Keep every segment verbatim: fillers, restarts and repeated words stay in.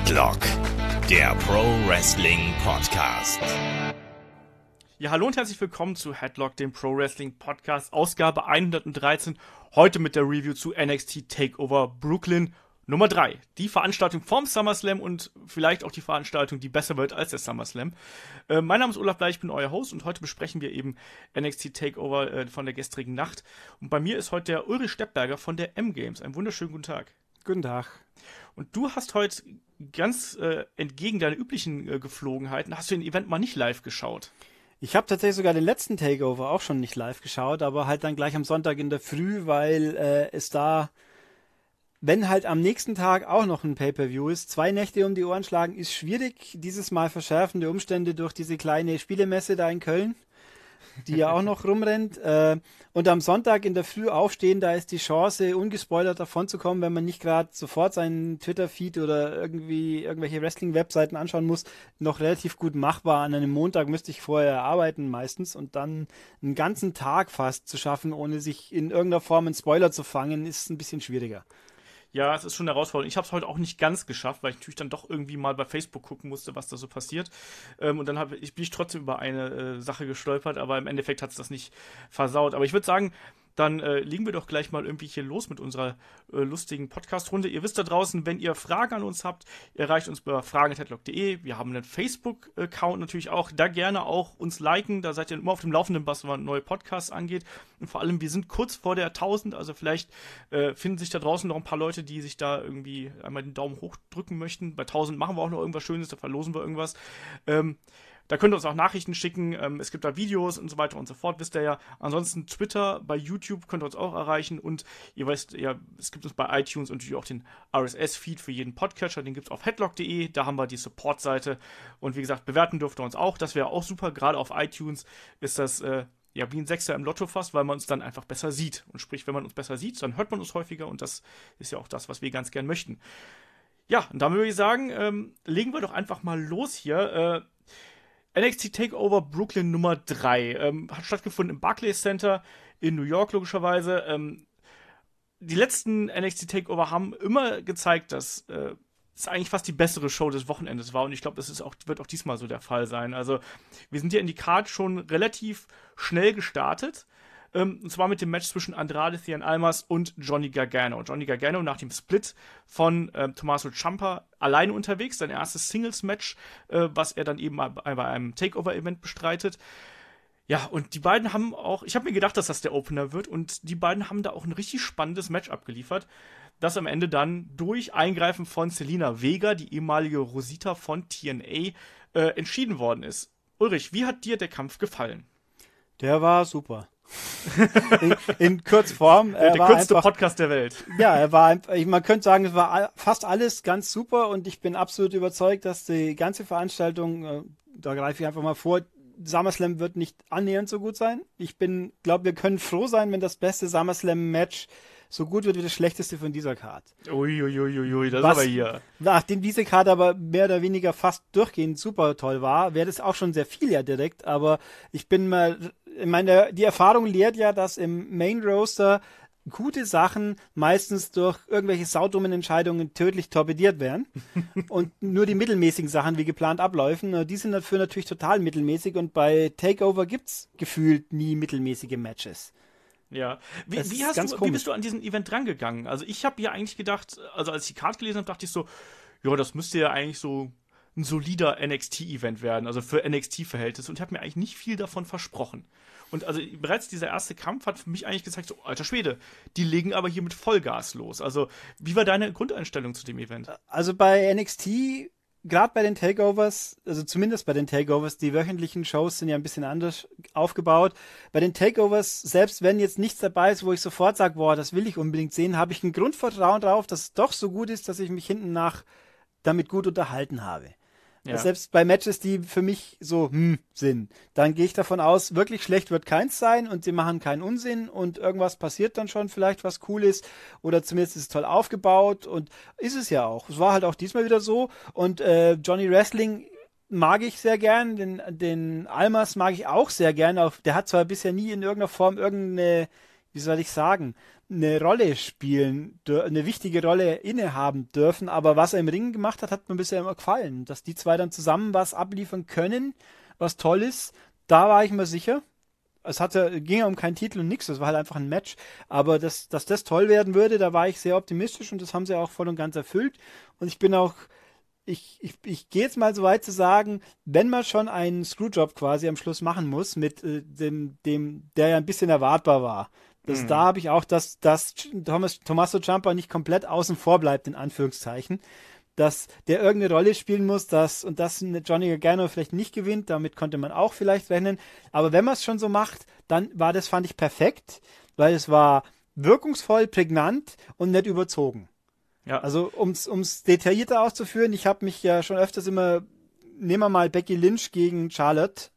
Headlock, der Pro Wrestling Podcast. Ja, hallo und herzlich willkommen zu Headlock, dem Pro Wrestling Podcast, Ausgabe hundertdreizehn. Heute mit der Review zu N X T Takeover Brooklyn Nummer drei. Die Veranstaltung vom SummerSlam und vielleicht auch die Veranstaltung, die besser wird als der SummerSlam. Äh, mein Name ist Olaf Bleich, ich bin euer Host und heute besprechen wir eben N X T Takeover äh, von der gestrigen Nacht. Und bei mir ist heute der Ulrich Steppberger von der M-Games. Einen wunderschönen guten Tag. Guten Tag. Und du hast heute ganz äh, entgegen deiner üblichen äh, Geflogenheiten, hast du den Event mal nicht live geschaut. Ich habe tatsächlich sogar den letzten Takeover auch schon nicht live geschaut, aber halt dann gleich am Sonntag in der Früh, weil äh, es da, wenn halt am nächsten Tag auch noch ein Pay-Per-View ist, zwei Nächte um die Ohren schlagen, ist schwierig. Dieses Mal verschärfende Umstände durch diese kleine Spielemesse da in Köln, die ja auch noch rumrennt. Äh, und am Sonntag in der Früh aufstehen, da ist die Chance, ungespoilert davon zu kommen, wenn man nicht gerade sofort seinen Twitter-Feed oder irgendwie irgendwelche Wrestling-Webseiten anschauen muss, noch relativ gut machbar. An einem Montag müsste ich vorher arbeiten meistens und dann einen ganzen Tag fast zu schaffen, ohne sich in irgendeiner Form einen Spoiler zu fangen, ist ein bisschen schwieriger. Ja, es ist schon eine Herausforderung. Ich habe es heute auch nicht ganz geschafft, weil ich natürlich dann doch irgendwie mal bei Facebook gucken musste, was da so passiert. Ähm, und dann hab, ich, bin ich trotzdem über eine äh, Sache gestolpert, aber im Endeffekt hat es das nicht versaut. Aber ich würde sagen, dann äh, legen wir doch gleich mal irgendwie hier los mit unserer äh, lustigen Podcast-Runde. Ihr wisst da draußen, wenn ihr Fragen an uns habt, ihr erreicht uns bei fragen at headlock punkt de. Wir haben einen Facebook-Account natürlich auch. Da gerne auch uns liken. Da seid ihr immer auf dem Laufenden, was neue Podcasts angeht. Und vor allem, wir sind kurz vor der tausend. Also vielleicht äh, finden sich da draußen noch ein paar Leute, die sich da irgendwie einmal den Daumen hoch drücken möchten. Bei tausend machen wir auch noch irgendwas Schönes, da verlosen wir irgendwas. Ähm, Da könnt ihr uns auch Nachrichten schicken, ähm, es gibt da Videos und so weiter und so fort, wisst ihr ja. Ansonsten Twitter, bei YouTube könnt ihr uns auch erreichen und ihr weißt ja, es gibt uns bei iTunes und natürlich auch den R S S-Feed für jeden Podcatcher, den gibt es auf headlock punkt de, da haben wir die Support-Seite und wie gesagt, bewerten dürft ihr uns auch, das wäre auch super, gerade auf iTunes ist das äh, ja wie ein Sechser im Lotto fast, weil man uns dann einfach besser sieht und sprich, wenn man uns besser sieht, dann hört man uns häufiger und das ist ja auch das, was wir ganz gern möchten. Ja, und damit würde ich sagen, ähm, legen wir doch einfach mal los hier, äh, N X T Takeover Brooklyn Nummer drei ähm, hat stattgefunden im Barclays Center in New York logischerweise. Ähm, die letzten N X T Takeover haben immer gezeigt, dass äh, es eigentlich fast die bessere Show des Wochenendes war und ich glaube, das ist auch, wird auch diesmal so der Fall sein. Also wir sind ja in die Card schon relativ schnell gestartet. Ähm, und zwar mit dem Match zwischen Andrade Cien Almas und Johnny Gargano. Johnny Gargano nach dem Split von ähm, Tommaso Ciampa alleine unterwegs, sein erstes Singles-Match, äh, was er dann eben bei, bei einem Takeover-Event bestreitet. Ja, und die beiden haben auch, ich habe mir gedacht, dass das der Opener wird und die beiden haben da auch ein richtig spannendes Match abgeliefert, das am Ende dann durch Eingreifen von Zelina Vega, die ehemalige Rosita von T N A, äh, entschieden worden ist. Ulrich, wie hat dir der Kampf gefallen? Der war super. in, in Kurzform. Der, der kürzeste einfach, Podcast der Welt. Ja, er war einfach, man könnte sagen, es war fast alles ganz super und ich bin absolut überzeugt, dass die ganze Veranstaltung, äh, da greife ich einfach mal vor, SummerSlam wird nicht annähernd so gut sein. Ich bin, glaube, wir können froh sein, wenn das beste SummerSlam-Match so gut wird wie das schlechteste von dieser Card. Uiuiuiui, ui, ui, das Was, ist aber hier. Nachdem diese Card aber mehr oder weniger fast durchgehend super toll war, wäre das auch schon sehr viel ja direkt, aber ich bin mal, ich meine, die Erfahrung lehrt ja, dass im Main Roster gute Sachen meistens durch irgendwelche saudummen Entscheidungen tödlich torpediert werden und nur die mittelmäßigen Sachen wie geplant abläufen, die sind dafür natürlich total mittelmäßig und bei Takeover gibt's gefühlt nie mittelmäßige Matches. Ja, wie, wie, hast du, wie bist du an diesem Event drangegangen? Also ich habe ja eigentlich gedacht, also als ich die Card gelesen habe, dachte ich so, ja, das müsste ja eigentlich so ein solider N X T-Event werden, also für N X T-Verhältnisse und ich habe mir eigentlich nicht viel davon versprochen. Und also bereits dieser erste Kampf hat für mich eigentlich gezeigt, so, alter Schwede, die legen aber hier mit Vollgas los. Also wie war deine Grundeinstellung zu dem Event? Also bei N X T, gerade bei den Takeovers, also zumindest bei den Takeovers, die wöchentlichen Shows sind ja ein bisschen anders aufgebaut. Bei den Takeovers, selbst wenn jetzt nichts dabei ist, wo ich sofort sage, boah, das will ich unbedingt sehen, habe ich ein Grundvertrauen drauf, dass es doch so gut ist, dass ich mich hinten nach damit gut unterhalten habe. Ja. Selbst bei Matches, die für mich so hm, sind, dann gehe ich davon aus, wirklich schlecht wird keins sein und sie machen keinen Unsinn und irgendwas passiert dann schon vielleicht, was cool ist oder zumindest ist es toll aufgebaut und ist es ja auch. Es war halt auch diesmal wieder so und äh, Johnny Wrestling mag ich sehr gern, den, den Almas mag ich auch sehr gern. Auch, der hat zwar bisher nie in irgendeiner Form irgendeine wie soll ich sagen, eine Rolle spielen, eine wichtige Rolle innehaben dürfen, aber was er im Ring gemacht hat, hat mir bisher immer gefallen. Dass die zwei dann zusammen was abliefern können, was toll ist, da war ich mir sicher. Es hatte, ging ja um keinen Titel und nichts, das war halt einfach ein Match, aber dass, dass das toll werden würde, da war ich sehr optimistisch und das haben sie auch voll und ganz erfüllt und ich bin auch Ich, ich, ich gehe jetzt mal so weit zu sagen, wenn man schon einen Screwjob quasi am Schluss machen muss, mit äh, dem, dem, der ja ein bisschen erwartbar war. Das, mhm. Da habe ich auch, dass, dass Thomas, Tommaso Ciampa nicht komplett außen vor bleibt, in Anführungszeichen. Dass der irgendeine Rolle spielen muss, dass, und dass Johnny Gargano vielleicht nicht gewinnt, damit konnte man auch vielleicht rechnen. Aber wenn man es schon so macht, dann war das, fand ich, perfekt, weil es war wirkungsvoll, prägnant und nicht überzogen. Ja. Also um es detaillierter auszuführen, ich habe mich ja schon öfters immer, nehmen wir mal Becky Lynch gegen Charlotte,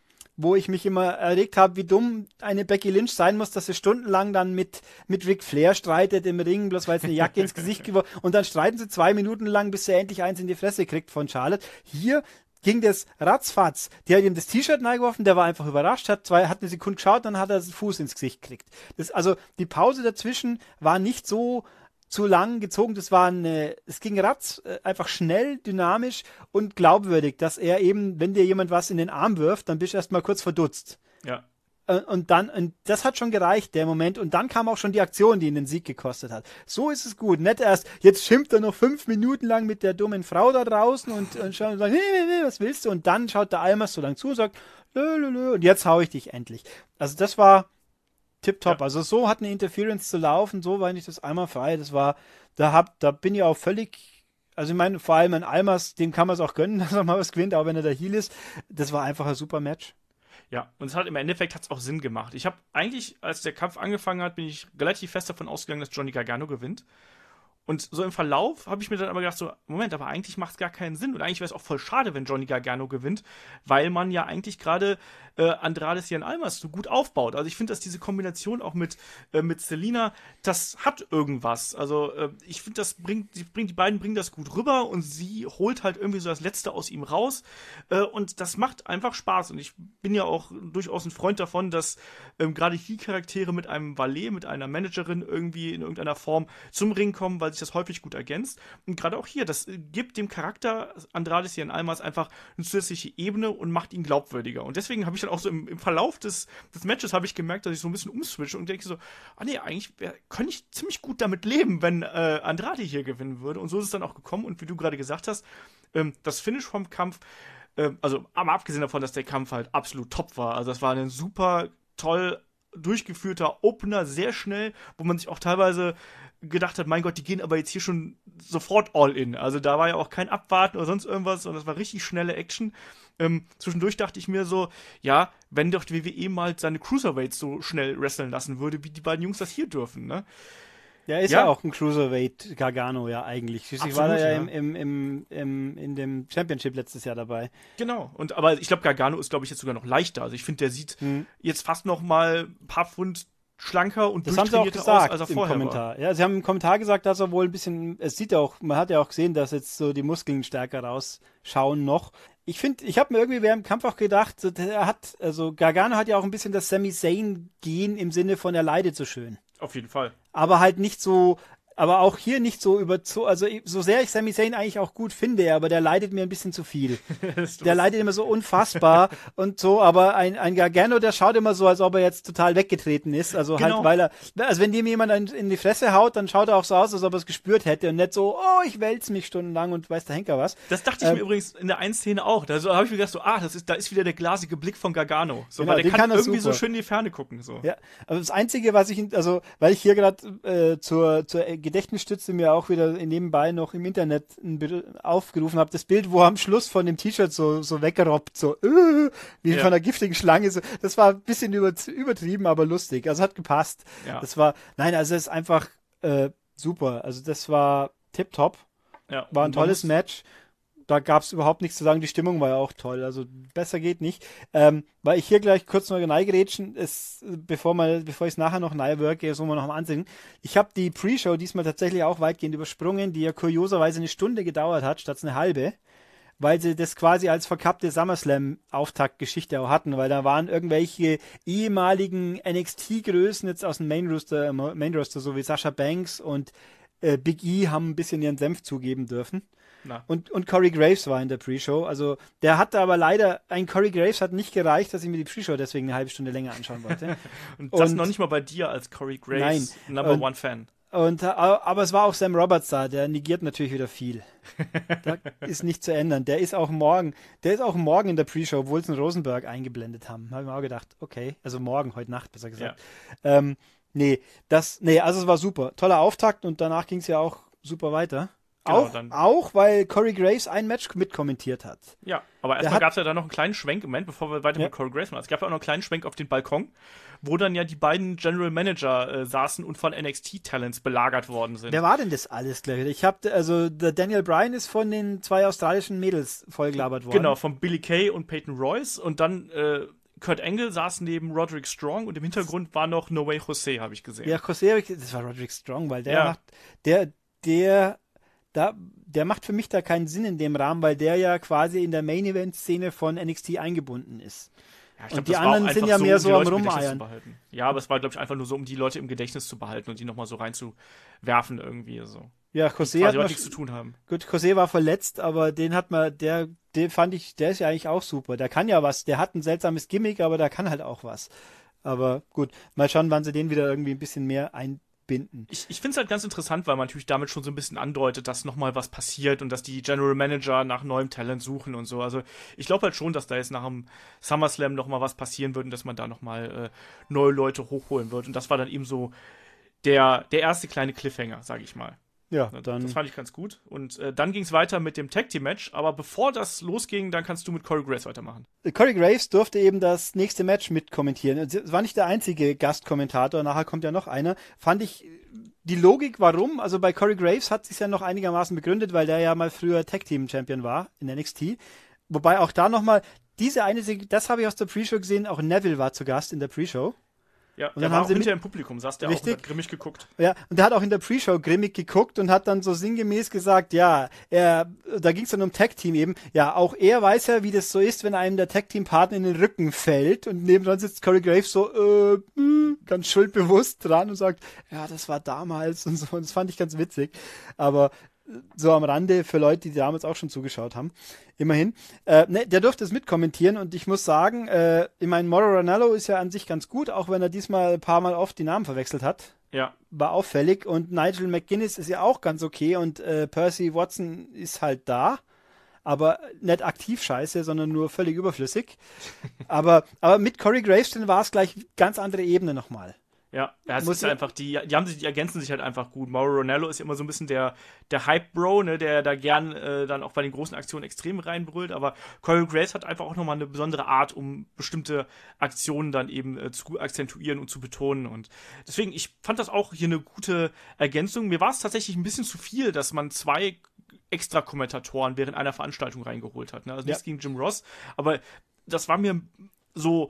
wo ich mich immer erregt habe, wie dumm eine Becky Lynch sein muss, dass sie stundenlang dann mit, mit Ric Flair streitet im Ring, bloß weil es eine Jacke ins Gesicht geworden ist. Und dann streiten sie zwei Minuten lang, bis sie endlich eins in die Fresse kriegt von Charlotte. Hier ging das ratzfatz. Die hat ihm das T-Shirt reingeworfen, der war einfach überrascht, hat zwei, hat eine Sekunde geschaut, dann hat er den Fuß ins Gesicht gekriegt. Das, also die Pause dazwischen war nicht so zu lang gezogen, das war eine, es ging ratz, einfach schnell, dynamisch und glaubwürdig, dass er eben, wenn dir jemand was in den Arm wirft, dann bist du erstmal kurz verdutzt. Ja. Und dann, und das hat schon gereicht, der Moment, und dann kam auch schon die Aktion, die ihn den Sieg gekostet hat. So ist es gut, nicht erst, jetzt schimpft er noch fünf Minuten lang mit der dummen Frau da draußen und, und schaut und sagt, nee, nee, nee, was willst du? Und dann schaut der Almas so lang zu und sagt, lö, lö, lö, und jetzt hau ich dich endlich. Also das war tipptopp. Ja. Also so hat eine Interference zu laufen, so war nicht das einmal frei. Das war, da hab, da bin ich auch völlig, also ich meine, vor allem an Almas, dem kann man es auch gönnen, dass er mal was gewinnt, auch wenn er der Heel ist. Das war einfach ein super Match. Ja, und es hat im Endeffekt hat's auch Sinn gemacht. Ich habe eigentlich, als der Kampf angefangen hat, bin ich relativ fest davon ausgegangen, dass Johnny Gargano gewinnt. Und so im Verlauf habe ich mir dann aber gedacht, so, Moment, aber eigentlich macht es gar keinen Sinn. Und eigentlich wäre es auch voll schade, wenn Johnny Gargano gewinnt, weil man ja eigentlich gerade äh, Andrade Cien Almas so gut aufbaut. Also ich finde, dass diese Kombination auch mit, äh, mit Selina, das hat irgendwas. Also äh, ich finde, das bringt, die, bringt, die beiden bringen das gut rüber und sie holt halt irgendwie so das Letzte aus ihm raus. Äh, und das macht einfach Spaß. Und ich bin ja auch durchaus ein Freund davon, dass ähm, gerade Heel-Charaktere mit einem Valet, mit einer Managerin irgendwie in irgendeiner Form zum Ring kommen, weil sich das häufig gut ergänzt. Und gerade auch hier, das gibt dem Charakter Andrade Cien Almas einfach eine zusätzliche Ebene und macht ihn glaubwürdiger. Und deswegen habe ich dann auch so im, im Verlauf des, des Matches habe ich gemerkt, dass ich so ein bisschen umswitche und denke so, ah nee, eigentlich wär, könnte ich ziemlich gut damit leben, wenn äh, Andrade hier gewinnen würde. Und so ist es dann auch gekommen. Und wie du gerade gesagt hast, ähm, das Finish vom Kampf, äh, also aber abgesehen davon, dass der Kampf halt absolut top war. Also das war ein super toll durchgeführter Opener, sehr schnell, wo man sich auch teilweise gedacht hat, mein Gott, die gehen aber jetzt hier schon sofort all in. Also da war ja auch kein Abwarten oder sonst irgendwas, sondern das war richtig schnelle Action. Ähm, zwischendurch dachte ich mir so, ja, wenn doch die W W E mal seine Cruiserweights so schnell wresteln lassen würde, wie die beiden Jungs das hier dürfen, ne? Ja, ist ja, ja auch ein Cruiserweight Gargano ja eigentlich. Schließlich Absolut, war er ja, ja. Im, im, im, im, in dem Championship letztes Jahr dabei. Genau. Und aber ich glaube, Gargano ist, glaube ich, jetzt sogar noch leichter. Also ich finde, der sieht hm. jetzt fast noch mal ein paar Pfund schlanker und das haben sie auch gesagt aus, als er im vorher Kommentar. war. Ja, sie haben im Kommentar gesagt, dass er wohl ein bisschen, es sieht ja auch, man hat ja auch gesehen, dass jetzt so die Muskeln stärker rausschauen noch. Ich finde, ich habe mir irgendwie während dem Kampf auch gedacht, er hat, also Gargano hat ja auch ein bisschen das Sami Zayn-Gen im Sinne von, er leidet so schön. Auf jeden Fall. Aber halt nicht so, aber auch hier nicht so überzogen, also so sehr ich Sami Zayn eigentlich auch gut finde, aber der leidet mir ein bisschen zu viel. Der leidet immer so unfassbar und so, aber ein, ein Gargano, der schaut immer so, als ob er jetzt total weggetreten ist, also genau. halt, weil er, also wenn dem jemand in die Fresse haut, dann schaut er auch so aus, als ob er es gespürt hätte und nicht so, oh, ich wälze mich stundenlang und weiß der Henker was. Das dachte ich ähm, mir übrigens in der einen Szene auch, da so, habe ich mir gedacht so, ah, das ist, da ist wieder der glasige Blick von Gargano, so, genau, weil der kann, kann irgendwie super. so schön in die Ferne gucken, so. Ja, aber das Einzige, was ich, also, weil ich hier gerade äh, zur, zur Gedächtnisstütze mir auch wieder nebenbei noch im Internet aufgerufen habe, das Bild, wo er am Schluss von dem T-Shirt so, so weggerobbt, so äh, wie ja. von einer giftigen Schlange, so, das war ein bisschen über, übertrieben, aber lustig, also hat gepasst. Ja. Das war, nein, also es ist einfach äh, super, also das war tipptopp, ja. war ein tolles Match. Da gab es überhaupt nichts zu sagen, die Stimmung war ja auch toll, also besser geht nicht. Ähm, weil ich hier gleich kurz noch reingerätschen, ist, bevor, mal, bevor ich es nachher noch reinworke, so mal noch mal ansehen. Ich habe die Pre-Show diesmal tatsächlich auch weitgehend übersprungen, die ja kurioserweise eine Stunde gedauert hat, statt eine halbe. weil sie das quasi als verkappte SummerSlam-Auftaktgeschichte auch hatten, weil da waren irgendwelche ehemaligen N X T-Größen jetzt aus dem Main-Roster, Main-Roster so wie Sasha Banks und äh, Big E haben ein bisschen ihren Senf zugeben dürfen. Na. Und, und Corey Graves war in der Pre-Show. Also der hatte aber leider, ein Corey Graves hat nicht gereicht, dass ich mir die Pre-Show deswegen eine halbe Stunde länger anschauen wollte. und das und, noch nicht mal bei dir als Corey Graves nein. Number und, One Fan. Und, aber es war auch Sam Roberts da, der negiert natürlich wieder viel. Da ist nicht zu ändern. Der ist auch morgen, der ist auch morgen in der Pre-Show, obwohl sie einen Rosenberg eingeblendet haben. Habe ich mir auch gedacht, okay, also morgen, heute Nacht besser gesagt. Ja. Ähm, nee, das, nee, also es war super. Toller Auftakt und danach ging es ja auch super weiter. Genau, auch, dann. auch, weil Corey Graves ein Match mitkommentiert hat. Ja, aber erstmal gab es ja da noch einen kleinen Schwenk, Moment, bevor wir weiter ja. mit Corey Graves machen. Es gab ja auch noch einen kleinen Schwenk auf den Balkon, wo dann ja die beiden General Manager äh, saßen und von N X T-Talents belagert worden sind. Wer war denn das alles, glaube ich? Ich habe, also der Daniel Bryan ist von den zwei australischen Mädels vollgelabert worden. Genau, von Billie Kay und Peyton Royce und dann äh, Kurt Angle saß neben Roderick Strong und im Hintergrund war noch No Way Jose, habe ich gesehen. Ja, Jose, das war Roderick Strong, weil der ja. macht, der, der Da, der macht für mich da keinen Sinn in dem Rahmen, weil der ja quasi in der Main-Event-Szene von N X T eingebunden ist. Ja, ich glaub, und die anderen sind ja so, mehr um so am Rumeiern. Ja, aber es war, glaube ich, einfach nur so, um die Leute im Gedächtnis zu behalten und die nochmal so reinzuwerfen irgendwie. So. Ja, Jose hat nichts zu tun haben. Gut, Jose war verletzt, aber den hat man, der, den fand ich, der ist ja eigentlich auch super. Der kann ja was, der hat ein seltsames Gimmick, aber der kann halt auch was. Aber gut, mal schauen, wann sie den wieder irgendwie ein bisschen mehr ein binden. Ich, ich finde es halt ganz interessant, weil man natürlich damit schon so ein bisschen andeutet, dass nochmal was passiert und dass die General Manager nach neuem Talent suchen und so. Also ich glaube halt schon, dass da jetzt nach dem SummerSlam nochmal was passieren wird und dass man da nochmal äh, neue Leute hochholen wird. Und das war dann eben so der, der erste kleine Cliffhanger, sage ich mal. Ja, dann. Das fand ich ganz gut. Und äh, dann ging es weiter mit dem Tag Team Match. Aber bevor das losging, dann kannst du mit Corey Graves weitermachen. Corey Graves durfte eben das nächste Match mitkommentieren. Es war nicht der einzige Gastkommentator. Nachher kommt ja noch einer. Fand ich die Logik, warum? Also bei Corey Graves hat sich ja noch einigermaßen begründet, weil der ja mal früher Tag Team Champion war in N X T. Wobei auch da nochmal diese eine, das habe ich aus der Pre-Show gesehen. Auch Neville war zu Gast in der Pre-Show. Ja, und der dann war haben auch sie hinter mit, im Publikum, saß der richtig, auch und hat grimmig geguckt. Ja, und der hat auch in der Pre-Show grimmig geguckt und hat dann so sinngemäß gesagt, ja, er, da ging es dann um Tag-Team eben, ja, auch er weiß ja, wie das so ist, wenn einem der Tag-Team-Partner in den Rücken fällt und nebendran sitzt Corey Graves so, äh, mh, ganz schuldbewusst dran und sagt, ja, das war damals und so, und das fand ich ganz witzig, aber so am Rande für Leute, die damals auch schon zugeschaut haben. Immerhin. Äh, ne, der durfte es mitkommentieren und ich muss sagen, äh, ich meine, Mauro Ranallo ist ja an sich ganz gut, auch wenn er diesmal ein paar Mal oft die Namen verwechselt hat. Ja. War auffällig und Nigel McGuinness ist ja auch ganz okay und äh, Percy Watson ist halt da, aber nicht aktiv scheiße, sondern nur völlig überflüssig. aber, aber mit Corey Graves war es gleich ganz andere Ebene nochmal. Ja, es ist einfach, die, die haben sich, die ergänzen sich halt einfach gut. Mauro Ranallo ist ja immer so ein bisschen der, der Hype-Bro, ne, der da gern äh, dann auch bei den großen Aktionen extrem reinbrüllt, aber Corey Graves hat einfach auch nochmal eine besondere Art, um bestimmte Aktionen dann eben äh, zu akzentuieren und zu betonen und deswegen, ich fand das auch hier eine gute Ergänzung. Mir war es tatsächlich ein bisschen zu viel, dass man zwei extra Kommentatoren während einer Veranstaltung reingeholt hat, ne? Also nichts ja. gegen Jim Ross, aber das war mir so,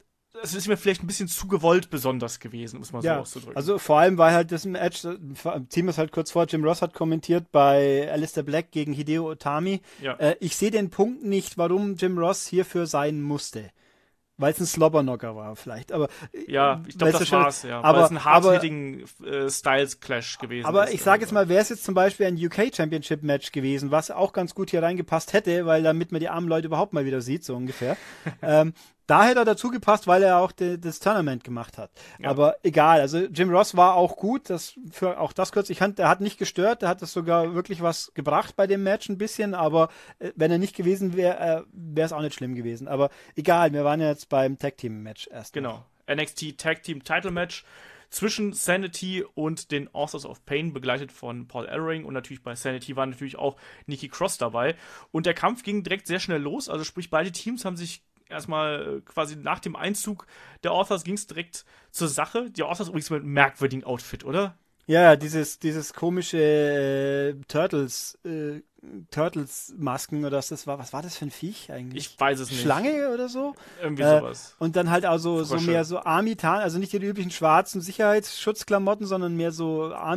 es ist mir vielleicht ein bisschen zu gewollt besonders gewesen, muss man ja, so auszudrücken. Also vor allem, weil halt das Match, ziehen wir es halt kurz vor, Jim Ross hat kommentiert bei Aleister Black gegen Hideo Itami. Ja. Äh, ich sehe den Punkt nicht, warum Jim Ross hierfür sein musste. Weil es ein Slobberknocker war vielleicht, aber ja, ich glaube, das war's, ja. Aber, weil es ein hard-hitting äh, Styles-Clash gewesen aber ist. Aber ich sage jetzt mal, wäre es jetzt zum Beispiel ein U K Championship-Match gewesen, was auch ganz gut hier reingepasst hätte, weil damit man die armen Leute überhaupt mal wieder sieht, so ungefähr. ähm, da hätte er dazu gepasst, weil er auch de, das Tournament gemacht hat. Ja. Aber egal, also Jim Ross war auch gut, das für auch das kurz, ich fand, der hat nicht gestört, der hat das sogar wirklich was gebracht bei dem Match ein bisschen, aber äh, wenn er nicht gewesen wäre, äh, wäre es auch nicht schlimm gewesen. Aber egal, wir waren ja jetzt beim Tag-Team-Match erst. Genau, noch. N X T Tag-Team-Title-Match zwischen Sanity und den Authors of Pain, begleitet von Paul Ellering, und natürlich bei Sanity war natürlich auch Nikki Cross dabei. Und der Kampf ging direkt sehr schnell los, also sprich, beide Teams haben sich erstmal quasi nach dem Einzug der Authors ging es direkt zur Sache. Die Authors übrigens mit einem merkwürdigen Outfit, oder? Ja, dieses, dieses komische äh, Turtles, äh, Turtles-Masken oder was das war. Was war das für ein Viech eigentlich? Ich weiß es nicht. Schlange oder so? Irgendwie äh, sowas. Und dann halt auch so, so mehr so Army-Tarn, also nicht die üblichen schwarzen Sicherheitsschutzklamotten, sondern mehr so Army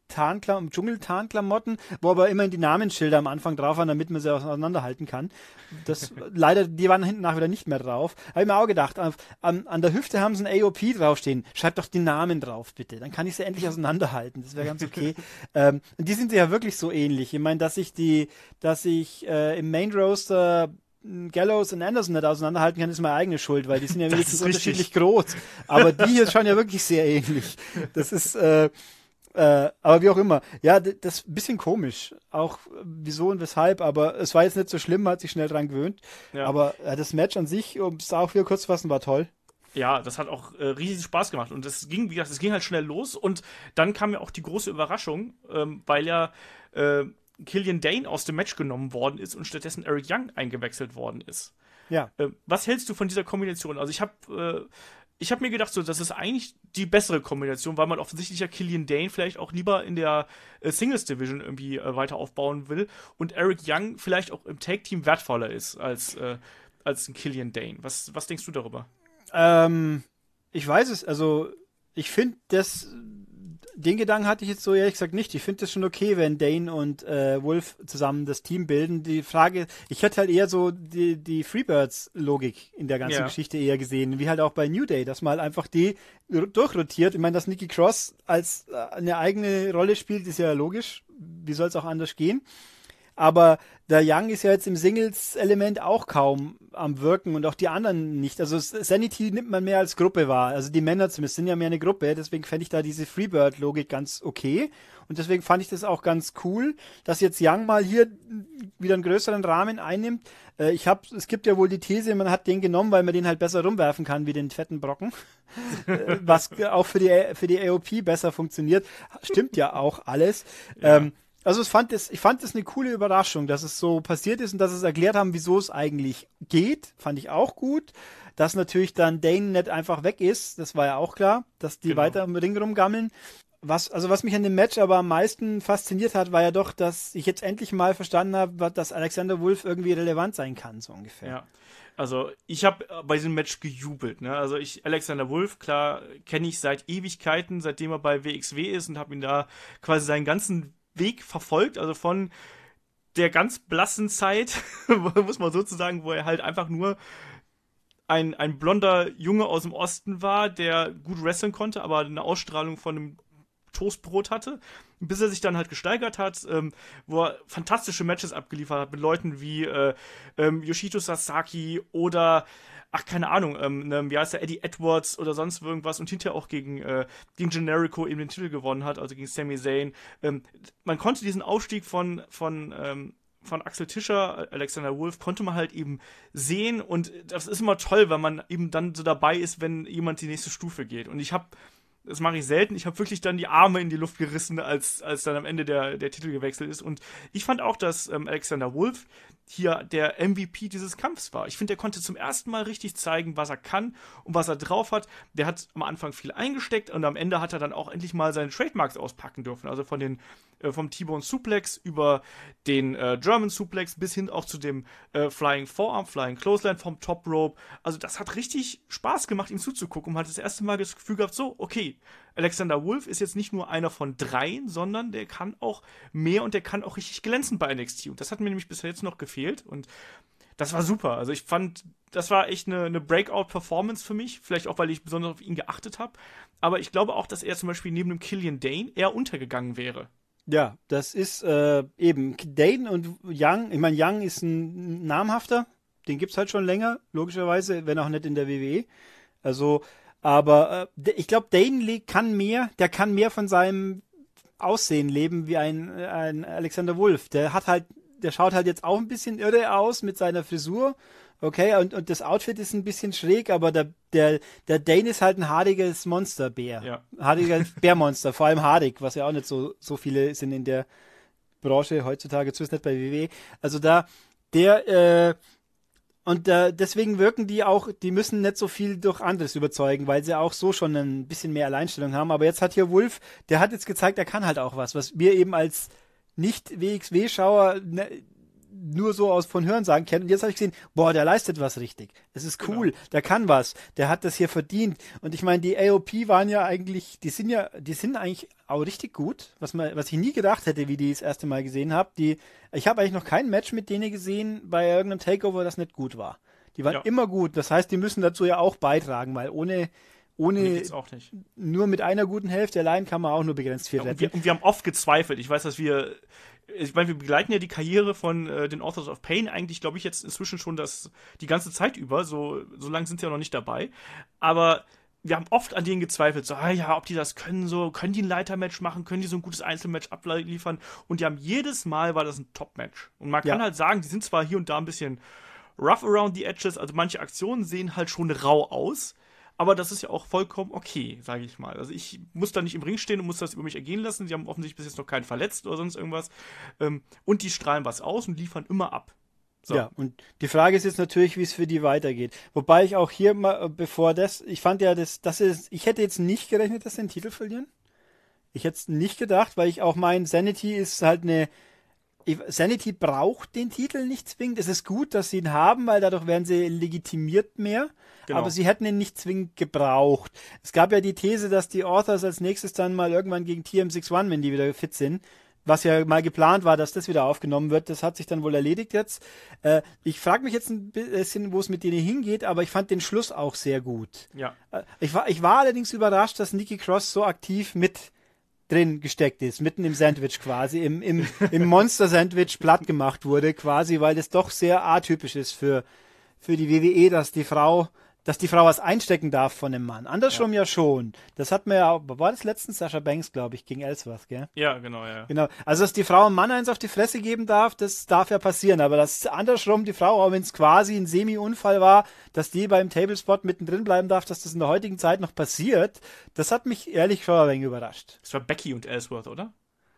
Tarnklam- Dschungel-Tarnklamotten, wo aber immerhin die Namensschilder am Anfang drauf waren, damit man sie auseinanderhalten kann. Das, leider, die waren hinten nach wieder nicht mehr drauf. Habe ich mir auch gedacht, an, an der Hüfte haben sie ein A O P draufstehen. Schreibt doch die Namen drauf, bitte. Dann kann ich sie endlich auseinanderhalten. Das wäre ganz okay. ähm, und die sind ja wirklich so ähnlich. Ich meine, dass ich die, dass ich äh, im Main Roaster Gallows und Anderson nicht auseinanderhalten kann, ist meine eigene Schuld, weil die sind ja wenigstens unterschiedlich groß. Aber die hier schauen ja wirklich sehr ähnlich. Das ist, äh, Äh, aber wie auch immer. Ja, d- das ist ein bisschen komisch. Auch äh, wieso und weshalb, aber es war jetzt nicht so schlimm, man hat sich schnell dran gewöhnt. Ja. Aber äh, das Match an sich, um es da auch wieder kurz zu fassen, war toll. Ja, das hat auch äh, riesig Spaß gemacht und es ging, wie gesagt, es ging halt schnell los und dann kam ja auch die große Überraschung, ähm, weil ja äh, Killian Dane aus dem Match genommen worden ist und stattdessen Eric Young eingewechselt worden ist. Ja. Äh, was hältst du von dieser Kombination? Also ich habe äh, ich habe mir gedacht, so, das ist eigentlich die bessere Kombination, weil man offensichtlich ja Killian Dane vielleicht auch lieber in der äh, Singles Division irgendwie äh, weiter aufbauen will und Eric Young vielleicht auch im Tag Team wertvoller ist als, äh, als ein Killian Dane. Was, was denkst du darüber? Ähm, ich weiß es, also ich finde das, den Gedanken hatte ich jetzt so ehrlich gesagt nicht. Ich finde das schon okay, wenn Dane und äh, Wolf zusammen das Team bilden. Die Frage, ich hätte halt eher so die, die Freebirds-Logik in der ganzen Ja. Geschichte eher gesehen, wie halt auch bei New Day, dass man halt einfach die r- durchrotiert. Ich meine, dass Nikki Cross als äh, eine eigene Rolle spielt, ist ja logisch. Wie soll es auch anders gehen? Aber der Young ist ja jetzt im Singles-Element auch kaum am Wirken und auch die anderen nicht. Also Sanity nimmt man mehr als Gruppe wahr. Also die Männer zumindest sind ja mehr eine Gruppe. Deswegen fände ich da diese Freebird-Logik ganz okay. Und deswegen fand ich das auch ganz cool, dass jetzt Young mal hier wieder einen größeren Rahmen einnimmt. Äh, ich hab, es gibt ja wohl die These, man hat den genommen, weil man den halt besser rumwerfen kann wie den fetten Brocken. äh, was auch für die, für die A O P besser funktioniert. Stimmt ja auch alles. Ja. Ähm, Also ich fand es, ich fand es eine coole Überraschung, dass es so passiert ist und dass es erklärt haben, wieso es eigentlich geht, fand ich auch gut. Dass natürlich dann Dane nicht einfach weg ist, das war ja auch klar, dass die Genau. weiter im Ring rumgammeln. Was, also was mich an dem Match aber am meisten fasziniert hat, war ja doch, dass ich jetzt endlich mal verstanden habe, dass Alexander Wolf irgendwie relevant sein kann, so ungefähr. Ja. Also ich habe bei diesem Match gejubelt. Ne? Also ich, Alexander Wolf, klar, kenne ich seit Ewigkeiten, seitdem er bei W X W ist und habe ihn da quasi seinen ganzen Weg verfolgt, also von der ganz blassen Zeit, muss man sozusagen, wo er halt einfach nur ein, ein blonder Junge aus dem Osten war, der gut wresteln konnte, aber eine Ausstrahlung von einem Toastbrot hatte, bis er sich dann halt gesteigert hat, ähm, wo er fantastische Matches abgeliefert hat mit Leuten wie äh, ähm, Yoshito Sasaki oder ach, keine Ahnung, ähm, ne, wie heißt der, Eddie Edwards oder sonst irgendwas und hinterher auch gegen, äh, gegen Generico eben den Titel gewonnen hat, also gegen Sami Zayn. Ähm, man konnte diesen Aufstieg von, von, ähm, von Axel Tischer, Alexander Wolf, konnte man halt eben sehen und das ist immer toll, weil man eben dann so dabei ist, wenn jemand die nächste Stufe geht. Und ich habe das mache ich selten. Ich habe wirklich dann die Arme in die Luft gerissen, als, als dann am Ende der, der Titel gewechselt ist. Und ich fand auch, dass ähm, Alexander Wolf hier der M V P dieses Kampfs war. Ich finde, der konnte zum ersten Mal richtig zeigen, was er kann und was er drauf hat. Der hat am Anfang viel eingesteckt und am Ende hat er dann auch endlich mal seine Trademarks auspacken dürfen. Also von den, äh, vom T-Bone Suplex über den äh, German Suplex bis hin auch zu dem äh, Flying Forearm, Flying Clothesline vom Top Rope. Also das hat richtig Spaß gemacht, ihm zuzugucken. Und man hat das erste Mal das Gefühl gehabt, so, okay, Alexander Wolf ist jetzt nicht nur einer von dreien, sondern der kann auch mehr und der kann auch richtig glänzen bei N X T. Und das hat mir nämlich bis jetzt noch gefehlt und das war super. Also ich fand, das war echt eine, eine Breakout-Performance für mich. Vielleicht auch, weil ich besonders auf ihn geachtet habe. Aber ich glaube auch, dass er zum Beispiel neben dem Killian Dane eher untergegangen wäre. Ja, das ist äh, eben Dane und Young. Ich meine, Young ist ein namhafter. Den gibt's halt schon länger, logischerweise, wenn auch nicht in der W W E. Also aber äh, ich glaube, Dane kann mehr, der kann mehr von seinem Aussehen leben wie ein, ein Alexander Wolf. Der hat halt, der schaut halt jetzt auch ein bisschen irre aus mit seiner Frisur. Okay, und, und das Outfit ist ein bisschen schräg, aber der, der, der Dane ist halt ein haariges Monsterbär. Ja. Haariger Bärmonster, vor allem haarig, was ja auch nicht so, so viele sind in der Branche heutzutage, zumindest nicht bei W W E. Also da, der, äh, Und äh, deswegen wirken die auch, die müssen nicht so viel durch anderes überzeugen, weil sie auch so schon ein bisschen mehr Alleinstellung haben. Aber jetzt hat hier Wolf, der hat jetzt gezeigt, er kann halt auch was, was wir eben als Nicht-W X W-Schauer ne, nur so aus von Hörensagen kennt. Und jetzt habe ich gesehen, boah, der leistet was richtig. Es ist cool, genau. Der kann was, der hat das hier verdient. Und ich meine, die A O P waren ja eigentlich, die sind ja, die sind eigentlich auch richtig gut, was man, was ich nie gedacht hätte, wie die das erste Mal gesehen habe. Die, ich habe eigentlich noch kein Match mit denen gesehen bei irgendeinem Takeover, das nicht gut war. Die waren ja. immer gut. Das heißt, die müssen dazu ja auch beitragen, weil ohne Ohne auch nicht. Nur mit einer guten Hälfte allein kann man auch nur begrenzt viel ja, retten. Und wir, und wir haben oft gezweifelt. Ich weiß, dass wir, ich meine, wir begleiten ja die Karriere von äh, den Authors of Pain eigentlich, glaube ich, jetzt inzwischen schon das die ganze Zeit über. So, so lange sind sie ja noch nicht dabei. Aber wir haben oft an denen gezweifelt. So, ah ja, ob die das können, so, können die ein Leitermatch machen, können die so ein gutes Einzelmatch abliefern. Und die haben jedes Mal war das ein Top-Match. Und man kann ja. halt sagen, die sind zwar hier und da ein bisschen rough around the edges, also manche Aktionen sehen halt schon rau aus. Aber das ist ja auch vollkommen okay, sage ich mal. Also ich muss da nicht im Ring stehen und muss das über mich ergehen lassen. Sie haben offensichtlich bis jetzt noch keinen verletzt oder sonst irgendwas. Und die strahlen was aus und liefern immer ab. So. Ja, und die Frage ist jetzt natürlich, wie es für die weitergeht. Wobei ich auch hier mal, bevor das, ich fand ja, das, das ist, ich hätte jetzt nicht gerechnet, dass sie den Titel verlieren. Ich hätte es nicht gedacht, weil ich auch mein Sanity ist halt eine, Sanity braucht den Titel nicht zwingend. Es ist gut, dass sie ihn haben, weil dadurch werden sie legitimiert mehr. Genau. Aber sie hätten ihn nicht zwingend gebraucht. Es gab ja die These, dass die Authors als nächstes dann mal irgendwann gegen T M sechsundsechzig, wenn die wieder fit sind, was ja mal geplant war, dass das wieder aufgenommen wird. Das hat sich dann wohl erledigt jetzt. Äh, ich frage mich jetzt ein bisschen, wo es mit denen hingeht, aber ich fand den Schluss auch sehr gut. Ja. Äh, ich war, ich war allerdings überrascht, dass Nikki Cross so aktiv mit drin gesteckt ist, mitten im Sandwich quasi, im, im, im Monster-Sandwich platt gemacht wurde quasi, weil das doch sehr atypisch ist für, für die W W E, dass die Frau, dass die Frau was einstecken darf von dem Mann. Andersrum ja, ja schon. Das hat man ja auch, war das letztens Sasha Banks, glaube ich, gegen Ellsworth, gell? Ja, genau, ja. Genau. Also, dass die Frau einem Mann eins auf die Fresse geben darf, das darf ja passieren. Aber dass andersrum die Frau, auch wenn es quasi ein Semi-Unfall war, dass die beim Tablespot mittendrin bleiben darf, dass das in der heutigen Zeit noch passiert, das hat mich ehrlich schon ein wenig überrascht. Das war Becky und Ellsworth, oder?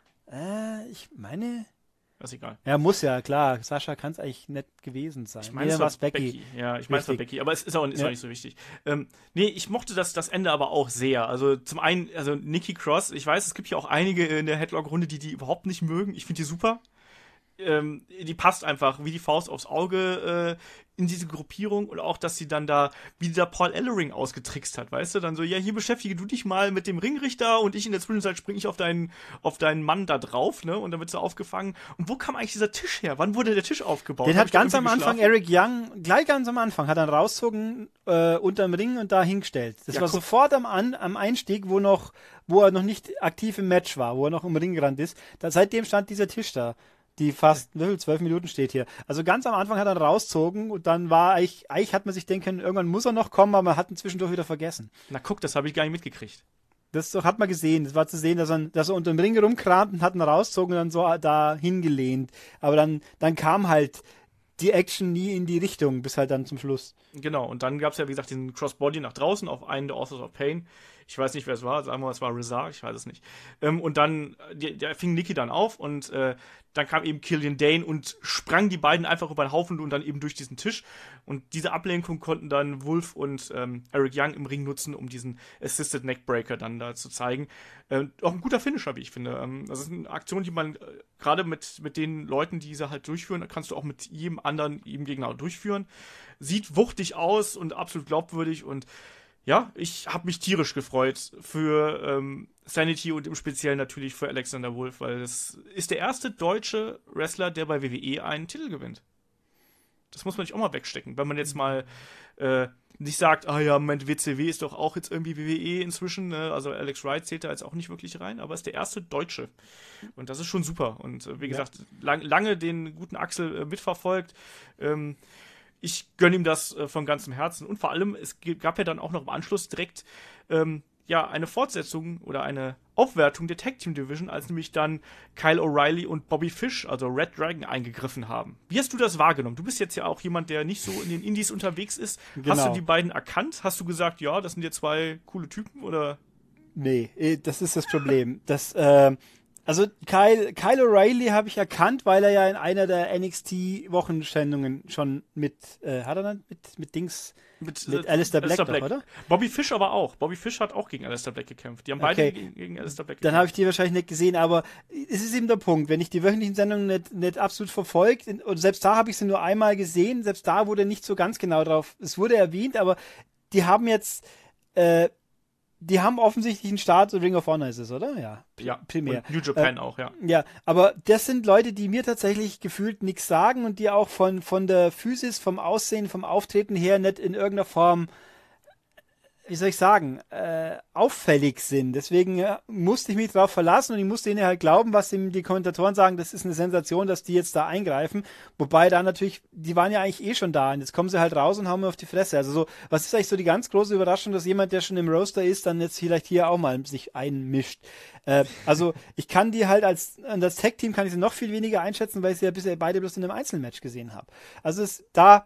Äh, ich meine... Ist egal. Ja, muss ja, klar. Sascha kann es eigentlich nicht gewesen sein. Ich meine, es war Becky. Becky. Ja, ich meine, es war Becky. Aber es ist auch, ist ja. auch nicht so wichtig. Ähm, nee, ich mochte das, das Ende aber auch sehr. Also zum einen, also Nikki Cross, ich weiß, es gibt ja auch einige in der Headlock-Runde, die die überhaupt nicht mögen. Ich finde die super. Ähm, die passt einfach wie die Faust aufs Auge äh, in diese Gruppierung und auch, dass sie dann da, wie der Paul Ellering ausgetrickst hat, weißt du, dann so, ja, hier beschäftige du dich mal mit dem Ringrichter und ich in der Zwischenzeit springe ich auf deinen, auf deinen Mann da drauf, ne, und dann wird sie aufgefangen. Und wo kam eigentlich dieser Tisch her? Wann wurde der Tisch aufgebaut? Den hat ganz am Anfang geschlafen? Eric Young, gleich ganz am Anfang, hat dann rausgezogen, äh, unterm Ring und da hingestellt. Das ja, war guck. sofort am, An am Einstieg, wo noch, wo er noch nicht aktiv im Match war, wo er noch im Ring gerannt ist. Da, seitdem stand dieser Tisch da. Die fast zwölf Minuten steht hier. Also ganz am Anfang hat er rausgezogen und dann war eigentlich, eigentlich hat man sich denken können, irgendwann muss er noch kommen, aber man hat ihn zwischendurch wieder vergessen. Na guck, das habe ich gar nicht mitgekriegt. Das doch, hat man gesehen. Das war zu sehen, dass er, dass er unter dem Ring rumkramt und hat ihn rausgezogen und dann so da hingelehnt. Aber dann, dann kam halt die Action nie in die Richtung, bis halt dann zum Schluss. Genau, und dann gab es ja, wie gesagt, diesen Crossbody nach draußen auf einen der Authors of Pain. Ich weiß nicht, wer es war. Sagen wir mal, es war Rezar, ich weiß es nicht. Ähm, und dann, der, der fing Nikki dann auf und äh, dann kam eben Killian Dane und sprang die beiden einfach über den Haufen und dann eben durch diesen Tisch. Und diese Ablenkung konnten dann Wolf und ähm, Eric Young im Ring nutzen, um diesen Assisted Neckbreaker dann da zu zeigen. Ähm, auch ein guter Finisher, wie ich finde. Ähm, das ist eine Aktion, die man äh, gerade mit, mit den Leuten, die sie halt durchführen, kannst du auch mit jedem anderen, jedem Gegner durchführen. Sieht wuchtig aus und absolut glaubwürdig und ja, ich habe mich tierisch gefreut für ähm, Sanity und im Speziellen natürlich für Alexander Wolf, weil es ist der erste deutsche Wrestler, der bei W W E einen Titel gewinnt. Das muss man nicht auch mal wegstecken, wenn man jetzt mal äh, nicht sagt, ah ja, Moment, W C W ist doch auch jetzt irgendwie W W E inzwischen, ne? Also Alex Wright zählt da jetzt auch nicht wirklich rein, aber ist der erste Deutsche. Und das ist schon super. Und äh, wie ja. gesagt, lang, lange den guten Axel äh, mitverfolgt. Ähm, Ich gönne ihm das äh, von ganzem Herzen. Und vor allem, es gab ja dann auch noch im Anschluss direkt ähm, ja, eine Fortsetzung oder eine Aufwertung der Tag Team Division, als nämlich dann Kyle O'Reilly und Bobby Fish, also Red Dragon, eingegriffen haben. Wie hast du das wahrgenommen? Du bist jetzt ja auch jemand, der nicht so in den Indies unterwegs ist. Genau. Hast du die beiden erkannt? Hast du gesagt, ja, das sind ja zwei coole Typen? Oder? Nee, das ist das Problem. Das, äh, Also Kyle, Kyle O'Reilly habe ich erkannt, weil er ja in einer der N X T-Wochensendungen schon mit, äh, hat er dann mit, mit Dings, mit, mit äh, Aleister Black, Black. Doch, oder? Bobby Fish aber auch. Bobby Fish hat auch gegen Aleister Black gekämpft. Die haben beide okay. gegen, gegen Aleister Black gekämpft. Dann habe ich die wahrscheinlich nicht gesehen, aber es ist eben der Punkt, wenn ich die wöchentlichen Sendungen nicht, nicht absolut verfolgt, und selbst da habe ich sie nur einmal gesehen, selbst da wurde nicht so ganz genau drauf, es wurde erwähnt, aber die haben jetzt, äh, die haben offensichtlich einen Start, Ring of Honor ist es, oder? Ja, ja primär. Und New Japan äh, auch, ja. Ja, aber das sind Leute, die mir tatsächlich gefühlt nichts sagen und die auch von, von der Physis, vom Aussehen, vom Auftreten her nicht in irgendeiner Form, wie soll ich sagen, äh, auffällig sind. Deswegen äh, musste ich mich darauf verlassen und ich musste ihnen halt glauben, was ihm die Kommentatoren sagen, das ist eine Sensation, dass die jetzt da eingreifen. Wobei da natürlich, die waren ja eigentlich eh schon da und jetzt kommen sie halt raus und hauen mir auf die Fresse. Also so, was ist eigentlich so die ganz große Überraschung, dass jemand, der schon im Roster ist, dann jetzt vielleicht hier auch mal sich einmischt. Äh, also ich kann die halt als, das Tag-Team kann ich sie noch viel weniger einschätzen, weil ich sie ja bisher beide bloß in einem Einzelmatch gesehen habe. Also es da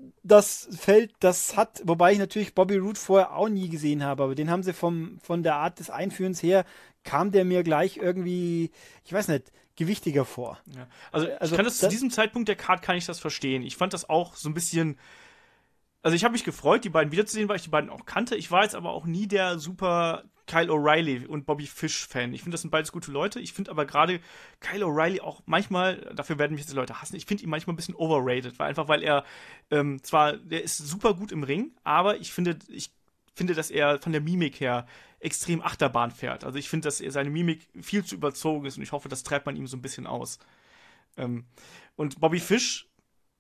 das Feld, das hat, wobei ich natürlich Bobby Roode vorher auch nie gesehen habe, aber den haben sie vom, von der Art des Einführens her, kam der mir gleich irgendwie, ich weiß nicht, gewichtiger vor. Ja. Also, also ich kann das, das zu diesem Zeitpunkt der Card kann ich das verstehen. Ich fand das auch so ein bisschen, also ich habe mich gefreut, die beiden wiederzusehen, weil ich die beiden auch kannte. Ich war jetzt aber auch nie der super Kyle O'Reilly und Bobby Fish-Fan. Ich finde, das sind beides gute Leute. Ich finde aber gerade Kyle O'Reilly auch manchmal, dafür werden mich jetzt die Leute hassen, ich finde ihn manchmal ein bisschen overrated, weil einfach, weil er ähm, zwar, der ist super gut im Ring, aber ich finde, ich finde, dass er von der Mimik her extrem Achterbahn fährt. Also ich finde, dass er seine Mimik viel zu überzogen ist und ich hoffe, das treibt man ihm so ein bisschen aus. Ähm, und Bobby Fish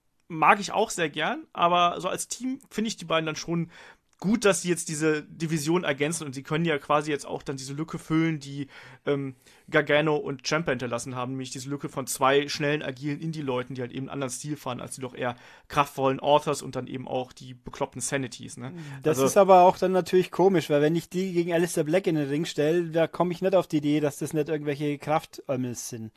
mag ich auch sehr gern, aber so als Team finde ich die beiden dann schon gut, dass sie jetzt diese Division ergänzen und sie können ja quasi jetzt auch dann diese Lücke füllen, die ähm, Gargano und Ciampa hinterlassen haben, nämlich diese Lücke von zwei schnellen, agilen Indie-Leuten, die halt eben einen anderen Stil fahren, als die doch eher kraftvollen Authors und dann eben auch die bekloppten Sanities. Ne? Das also, ist aber auch dann natürlich komisch, weil wenn ich die gegen Aleister Black in den Ring stelle, da komme ich nicht auf die Idee, dass das nicht irgendwelche Kraftömmels sind,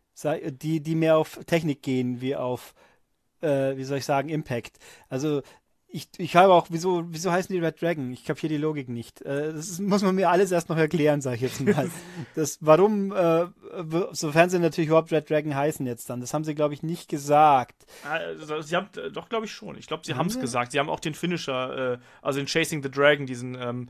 die, die mehr auf Technik gehen, wie auf, äh, wie soll ich sagen, Impact. Also Ich, ich habe auch, wieso, wieso heißen die Red Dragon? Ich kapiere die Logik nicht. Äh, das ist, muss man mir alles erst noch erklären, sage ich jetzt mal. Das, warum, äh, sofern sie natürlich überhaupt Red Dragon heißen jetzt dann. Das haben sie, glaube ich, nicht gesagt. Also, sie haben, doch, glaube ich schon. Ich glaube, sie haben es gesagt. Sie haben auch den Finisher, äh, also den Chasing the Dragon, diesen ähm,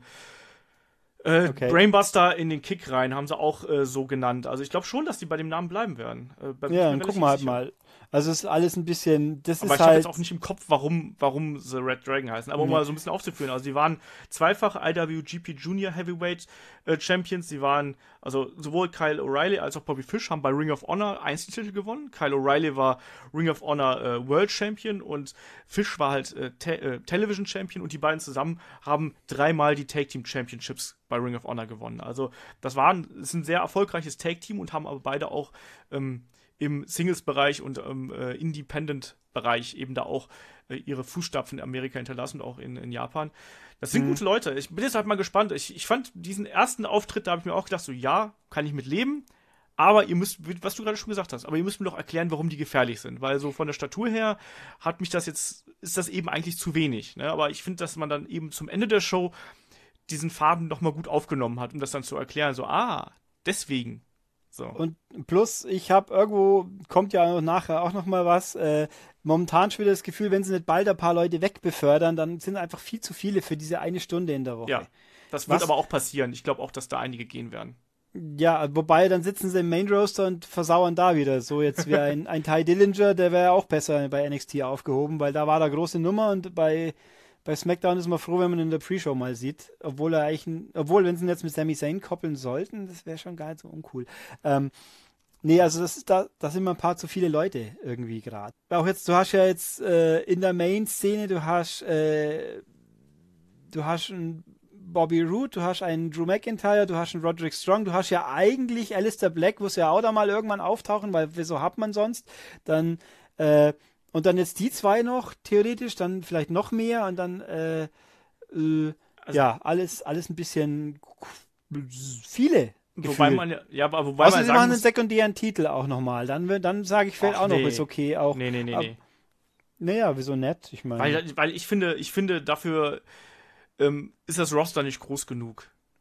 äh, okay. Brainbuster in den Kick rein, haben sie auch äh, so genannt. Also ich glaube schon, dass die bei dem Namen bleiben werden. Äh, ja, dann gucken wir halt sicher. mal. Also es ist alles ein bisschen, das aber ist ich halt... habe jetzt auch nicht im Kopf, warum, warum sie Red Dragon heißen. Aber um mhm. mal so ein bisschen aufzuführen, also sie waren zweifache I W G P Junior Heavyweight äh, Champions. Sie waren, also sowohl Kyle O'Reilly als auch Bobby Fish haben bei Ring of Honor Einzeltitel gewonnen. Kyle O'Reilly war Ring of Honor äh, World Champion und Fish war halt äh, Te- äh, Television Champion und die beiden zusammen haben dreimal die Tag Team Championships bei Ring of Honor gewonnen. Also das war ein, ist ein sehr erfolgreiches Tag Team und haben aber beide auch ähm, im Singles-Bereich und im äh, Independent-Bereich eben da auch äh, ihre Fußstapfen in Amerika hinterlassen und auch in, in Japan. Das sind mhm. gute Leute. Ich bin jetzt halt mal gespannt. Ich, ich fand diesen ersten Auftritt, da habe ich mir auch gedacht, so ja, kann ich mit leben, aber ihr müsst, was du gerade schon gesagt hast, aber ihr müsst mir doch erklären, warum die gefährlich sind, weil so von der Statur her hat mich das jetzt, ist das eben eigentlich zu wenig. Ne? Aber ich finde, dass man dann eben zum Ende der Show diesen Faden nochmal gut aufgenommen hat, um das dann zu erklären. So, ah, deswegen. So. Und plus, ich habe irgendwo, kommt ja nachher auch noch mal was, äh, momentan schon wieder das Gefühl, wenn sie nicht bald ein paar Leute wegbefördern, dann sind einfach viel zu viele für diese eine Stunde in der Woche. Ja, das wird was, aber auch passieren. Ich glaube auch, dass da einige gehen werden. Ja, wobei, dann sitzen sie im Main Roster und versauern da wieder. So jetzt wie ein, ein Ty Dillinger, der wäre ja auch besser bei N X T aufgehoben, weil da war da große Nummer und bei Bei SmackDown ist man froh, wenn man ihn in der Pre-Show mal sieht. Obwohl er eigentlich, ein, obwohl, wenn sie ihn jetzt mit Sami Zayn koppeln sollten, das wäre schon gar nicht so uncool. Ähm, nee, also das ist da, da sind mal ein paar zu viele Leute irgendwie gerade. Auch jetzt, du hast ja jetzt äh, in der Main-Szene, du hast, äh, du hast einen Bobby Roode, du hast einen Drew McIntyre, du hast einen Roderick Strong, du hast ja eigentlich Aleister Black, muss ja auch da mal irgendwann auftauchen, weil wieso hat man sonst? Dann, äh, Und dann jetzt die zwei noch, theoretisch, dann vielleicht noch mehr und dann, äh, äh, also, ja, alles, alles ein bisschen viele. Wobei man ja, ja aber wobei Außer man sie sagen machen muss, einen sekundären Titel auch nochmal. Dann, dann sage ich, fällt ach, auch noch, nee. ist okay. Auch, nee, nee, nee, ab, nee. Naja, wieso nett? Ich meine. Weil, weil ich finde, ich finde, dafür ähm, ist das Roster nicht groß genug.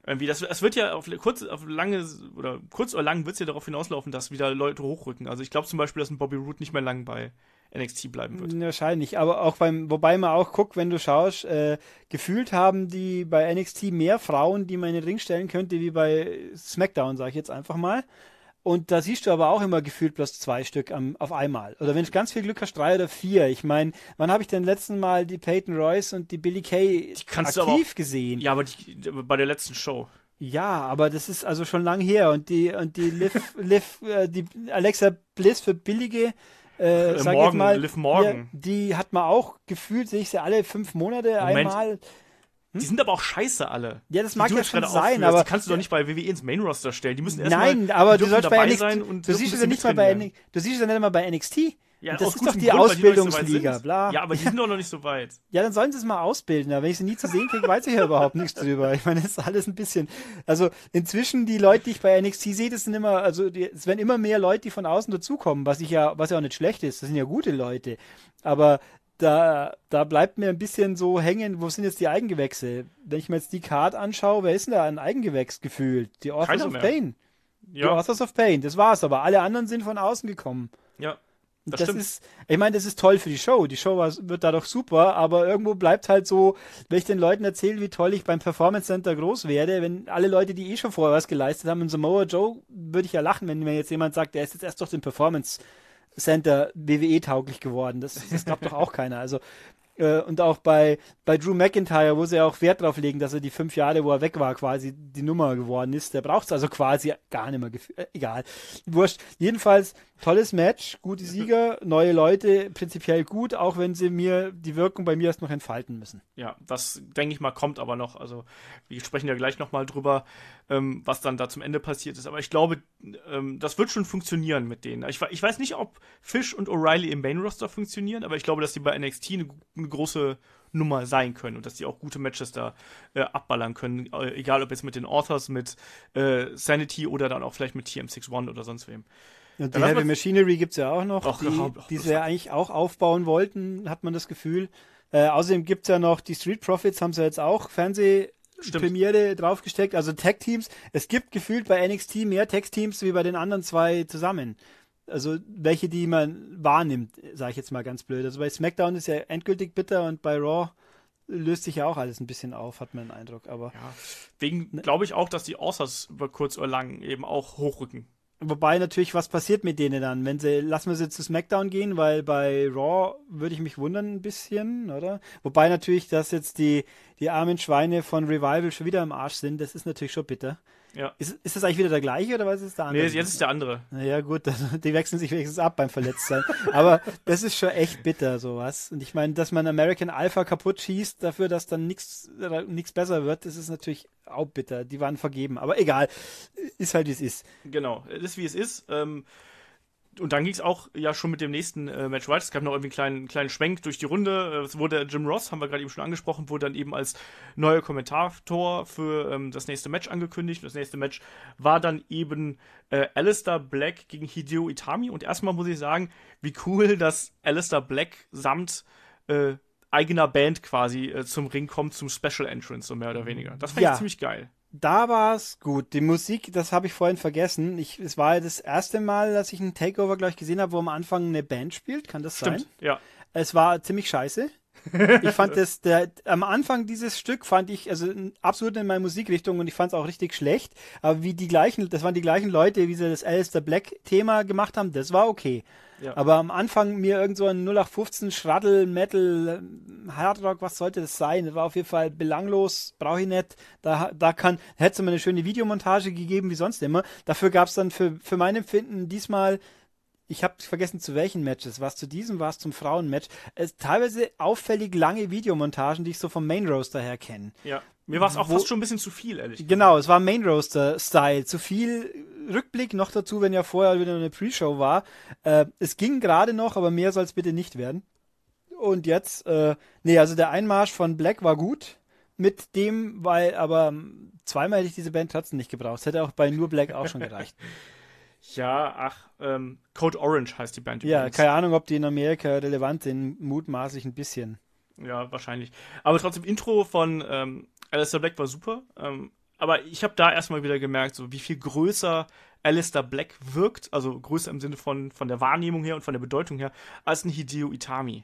Irgendwie, das, es wird ja auf kurz, auf lange, oder kurz oder lang wird es ja darauf hinauslaufen, dass wieder Leute hochrücken. Also ich glaube zum Beispiel, dass ein Bobby Roode nicht mehr lang bei N X T bleiben wird. Wahrscheinlich, aber auch beim, wobei man auch guckt, wenn du schaust, äh, gefühlt haben die bei N X T mehr Frauen, die man in den Ring stellen könnte, wie bei SmackDown, sage ich jetzt einfach mal. Und da siehst du aber auch immer gefühlt bloß zwei Stück am, auf einmal. Oder wenn du ganz viel Glück hast, drei oder vier. Ich meine, wann habe ich denn letzten Mal die Peyton Royce und die Billie Kay aktiv auch, gesehen? Ja, aber die, bei der letzten Show. Ja, aber das ist also schon lang her. Und die, und die Liv, Liv, äh, die Alexa Bliss für billige Äh, äh, sag Morgan, jetzt mal, Liv Morgan. Die, die hat man auch gefühlt, sehe ich sie alle fünf Monate Moment. einmal. Die sind aber auch scheiße alle. Ja, das die mag du ja jetzt schon gerade sein, aufführst. aber Die kannst du doch nicht bei W W E ins Main Roster stellen. Die müssen erst nein, mal, aber die du sollst bei dabei N X T sein und du siehst es ja nicht mal bei N X T, du siehst es ja nicht mal bei N X T. Ja, Und das aus ist doch gutem die Grund, weil die noch nicht so weit Ausbildungsliga, sind. bla. Ja, aber die sind doch noch nicht so weit. Ja, dann sollen sie es mal ausbilden, aber wenn ich sie nie zu sehen kriege, weiß ich ja überhaupt nichts drüber. Ich meine, das ist alles ein bisschen, also inzwischen die Leute, die ich bei N X T sehe, das sind immer, also die, es werden immer mehr Leute, die von außen dazukommen, was ich ja, was ja auch nicht schlecht ist, das sind ja gute Leute, aber da, da bleibt mir ein bisschen so hängen, wo sind jetzt die Eigengewächse? Wenn ich mir jetzt die Card anschaue, wer ist denn da ein Eigengewächs gefühlt? Die Authors Keiner of mehr. Pain. Ja. Die Authors of Pain, das war's, aber alle anderen sind von außen gekommen. Ja. Das, Das, stimmt. ist, ich meine, das ist toll für die Show. Die Show war, wird dadurch super, aber irgendwo bleibt halt so, wenn ich den Leuten erzähle, wie toll ich beim Performance Center groß werde, wenn alle Leute, die eh schon vorher was geleistet haben, in Samoa Joe, würde ich ja lachen, wenn mir jetzt jemand sagt, der ist jetzt erst durch den Performance Center W W E-tauglich geworden. Das, das glaubt doch auch keiner. Also, äh, und auch bei, bei Drew McIntyre, wo sie ja auch Wert drauf legen, dass er die fünf Jahre, wo er weg war, quasi die Nummer geworden ist. Der braucht es also quasi gar nicht mehr. Gef- äh, egal. Wurscht. Jedenfalls, tolles Match, gute Sieger, neue Leute, prinzipiell gut, auch wenn sie mir die Wirkung bei mir erst noch entfalten müssen. Ja, das denke ich mal kommt aber noch. Also wir sprechen ja gleich nochmal drüber, ähm, was dann da zum Ende passiert ist. Aber ich glaube, ähm, das wird schon funktionieren mit denen. Ich, ich weiß nicht, ob Fish und O'Reilly im Main Roster funktionieren, aber ich glaube, dass die bei N X T eine, eine große Nummer sein können und dass die auch gute Matches da äh, abballern können. Äh, egal ob jetzt mit den Authors, mit äh, Sanity oder dann auch vielleicht mit T M sechs eins oder sonst wem. Und Ja, die was Heavy man- Machinery gibt es ja auch noch, Ach, die, ja, ach, die das sie ja eigentlich auch aufbauen wollten, hat man das Gefühl. Äh, außerdem gibt es ja noch die Street Profits, haben sie jetzt auch Fernsehpremiere draufgesteckt, also Tag-Teams. Es gibt gefühlt bei N X T mehr Tag-Teams wie bei den anderen zwei zusammen. Also welche, die man wahrnimmt, sage ich jetzt mal ganz blöd. Also bei SmackDown ist ja endgültig bitter und bei Raw löst sich ja auch alles ein bisschen auf, hat man den Eindruck. Aber Ja, wegen glaube ich auch, dass die Authors über kurz oder lang eben auch hochrücken. wobei natürlich, was passiert mit denen dann? Wenn sie, lassen wir sie zu SmackDown gehen, weil bei Raw würde ich mich wundern ein bisschen, oder? Wobei natürlich, dass jetzt die, die armen Schweine von Revival schon wieder im Arsch sind, das ist natürlich schon bitter. Ja. Ist, ist das eigentlich wieder der gleiche oder was ist der andere? Nee, jetzt ist der andere. Naja, gut, also die wechseln sich wenigstens ab beim Verletztsein. Aber das ist schon echt bitter, sowas. Und ich meine, dass man American Alpha kaputt schießt, dafür, dass dann nichts nichts besser wird, das ist natürlich auch bitter. Die waren vergeben. Aber egal. Ist halt, wie es ist. Genau, es ist wie es ist. Ähm, und dann ging es auch ja schon mit dem nächsten äh, Match weiter. Es gab noch irgendwie einen kleinen, kleinen Schwenk durch die Runde. Äh, Es wurde Jim Ross, haben wir gerade eben schon angesprochen, wurde dann eben als neuer Kommentator für ähm, das nächste Match angekündigt. Das nächste Match war dann eben äh, Aleister Black gegen Hideo Itami. Und erstmal muss ich sagen, wie cool, dass Aleister Black samt äh, eigener Band quasi äh, zum Ring kommt, zum Special Entrance, so mehr oder weniger. Das fand Ja. ich ziemlich geil. Da war es gut. Die Musik, das habe ich vorhin vergessen. Ich, es war ja das erste Mal, dass ich einen Takeover, glaube ich, gesehen habe, wo am Anfang eine Band spielt. Kann das sein? Stimmt, ja. Es war ziemlich scheiße. Ich fand das, der, am Anfang dieses Stück fand ich, also absolut in meine Musikrichtung und ich fand es auch richtig schlecht. Aber wie die gleichen, das waren die gleichen Leute, wie sie das Aleister Black Thema gemacht haben, das war okay. Ja. Aber am Anfang mir irgend so ein null acht fünfzehn Schraddel, Metal, Hardrock, was sollte das sein? Das war auf jeden Fall belanglos, brauche ich nicht. Da, da kann, hätte es mal eine schöne Videomontage gegeben, wie sonst immer. Dafür gab es dann für, für mein Empfinden diesmal, ich habe vergessen zu welchen Matches, was zu diesem, was zum Frauenmatch, es teilweise auffällig lange Videomontagen, die ich so vom Main Roaster her kenne. Ja. Mir war es auch Wo- fast schon ein bisschen zu viel, ehrlich gesagt. Genau, es war Main Roaster-Style. Zu viel Rückblick noch dazu, wenn ja vorher wieder eine Pre-Show war. Äh, es ging gerade noch, aber mehr soll es bitte nicht werden. Und jetzt, äh, nee, also der Einmarsch von Black war gut. Mit dem, weil, aber ähm, zweimal hätte ich diese Band trotzdem nicht gebraucht. Das hätte auch bei nur Black auch schon gereicht. Ja, ach, ähm, Code Orange heißt die Band Ja, übrigens. keine Ahnung, ob die in Amerika relevant sind. Mutmaßlich ein bisschen. Ja, wahrscheinlich. Aber trotzdem, Intro von ähm, Aleister Black war super. Ähm, aber ich habe da erstmal wieder gemerkt, so wie viel größer Alistair Black wirkt, also größer im Sinne von, von der Wahrnehmung her und von der Bedeutung her, als ein Hideo Itami.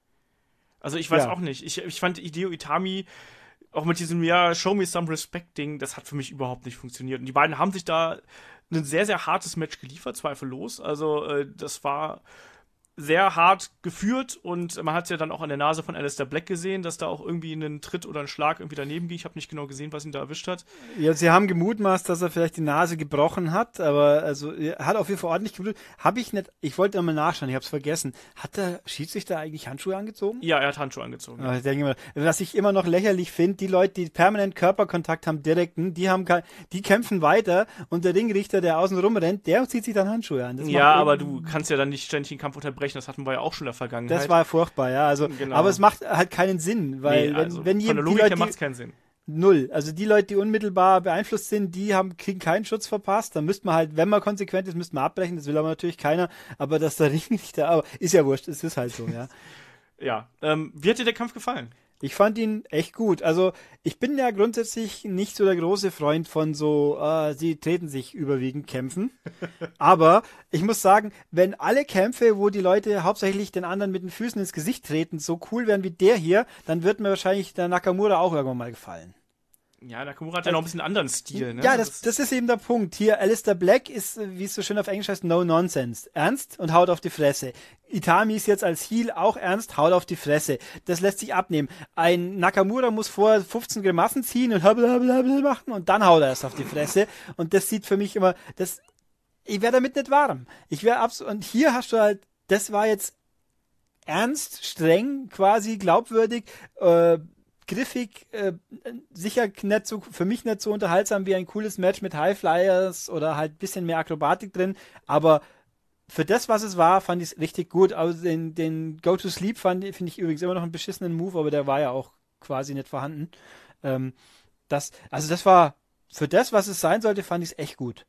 Also ich weiß Ja. auch nicht. Ich, ich fand Hideo Itami auch mit diesem, ja, Show me some respect Ding, das hat für mich überhaupt nicht funktioniert. Und die beiden haben sich da ein sehr, sehr hartes Match geliefert, zweifellos. Also äh, das war sehr hart geführt und man hat es ja dann auch an der Nase von Alistair Black gesehen, dass da auch irgendwie ein Tritt oder ein Schlag irgendwie daneben ging. Ich habe nicht genau gesehen, was ihn da erwischt hat. Ja, sie haben gemutmaßt, dass er vielleicht die Nase gebrochen hat, aber also er hat auf jeden Fall ordentlich geblutet. Habe ich nicht, ich wollte mal nachschauen, ich habe es vergessen. Hat der Schiedsrichter eigentlich Handschuhe angezogen? Ja, er hat Handschuhe angezogen. Ja, ich denke mal, was ich immer noch lächerlich finde, die Leute, die permanent Körperkontakt haben, direkten, die haben kein, die kämpfen weiter und der Ringrichter, der außen rumrennt, der zieht sich dann Handschuhe an. Das Ja, macht aber irgendwie- du kannst ja dann nicht ständig den Kampf unterbrechen, das hatten wir ja auch schon in der Vergangenheit. Das war furchtbar, ja. Also, Genau. aber es macht halt keinen Sinn, weil nee, wenn, also, wenn von die, der die Logik Leute, her die, macht es keinen Sinn. null. Also die Leute, die unmittelbar beeinflusst sind, die haben kriegen keinen Schutz verpasst. Dann müsste man halt, wenn man konsequent ist, müsste man abbrechen. Das will aber natürlich keiner. Aber dass der Ringrichter, aber ist ja wurscht. Es ist halt so, ja. Ja, ähm, wie hat dir der Kampf gefallen? Ich fand ihn echt gut. Also ich bin ja grundsätzlich nicht so der große Freund von so, äh, sie treten sich überwiegend Kämpfen. Aber ich muss sagen, wenn alle Kämpfe, wo die Leute hauptsächlich den anderen mit den Füßen ins Gesicht treten, so cool wären wie der hier, dann wird mir wahrscheinlich der Nakamura auch irgendwann mal gefallen. Ja, Nakamura hat ja noch ein bisschen anderen Stil, ne? Ja, das, das ist eben der Punkt. Hier, Alistair Black ist, wie es so schön auf Englisch heißt, no nonsense. Ernst und haut auf die Fresse. Itami ist jetzt als Heel auch ernst, haut auf die Fresse. Das lässt sich abnehmen. Ein Nakamura muss vor fünfzehn Grimassen ziehen und blablabla machen und dann haut er erst auf die Fresse. Und das sieht für mich immer, das, ich wäre damit nicht warm. Ich wäre absolut, und hier hast du halt, das war jetzt ernst, streng, quasi glaubwürdig, äh, griffig, äh, sicher nicht so, für mich nicht so unterhaltsam wie ein cooles Match mit Highflyers oder halt ein bisschen mehr Akrobatik drin, aber für das, was es war, fand ich es richtig gut. Also den, den Go-to-Sleep finde ich übrigens immer noch einen beschissenen Move, aber der war ja auch quasi nicht vorhanden. Ähm, das, also das war, für das, was es sein sollte, fand ich es echt gut.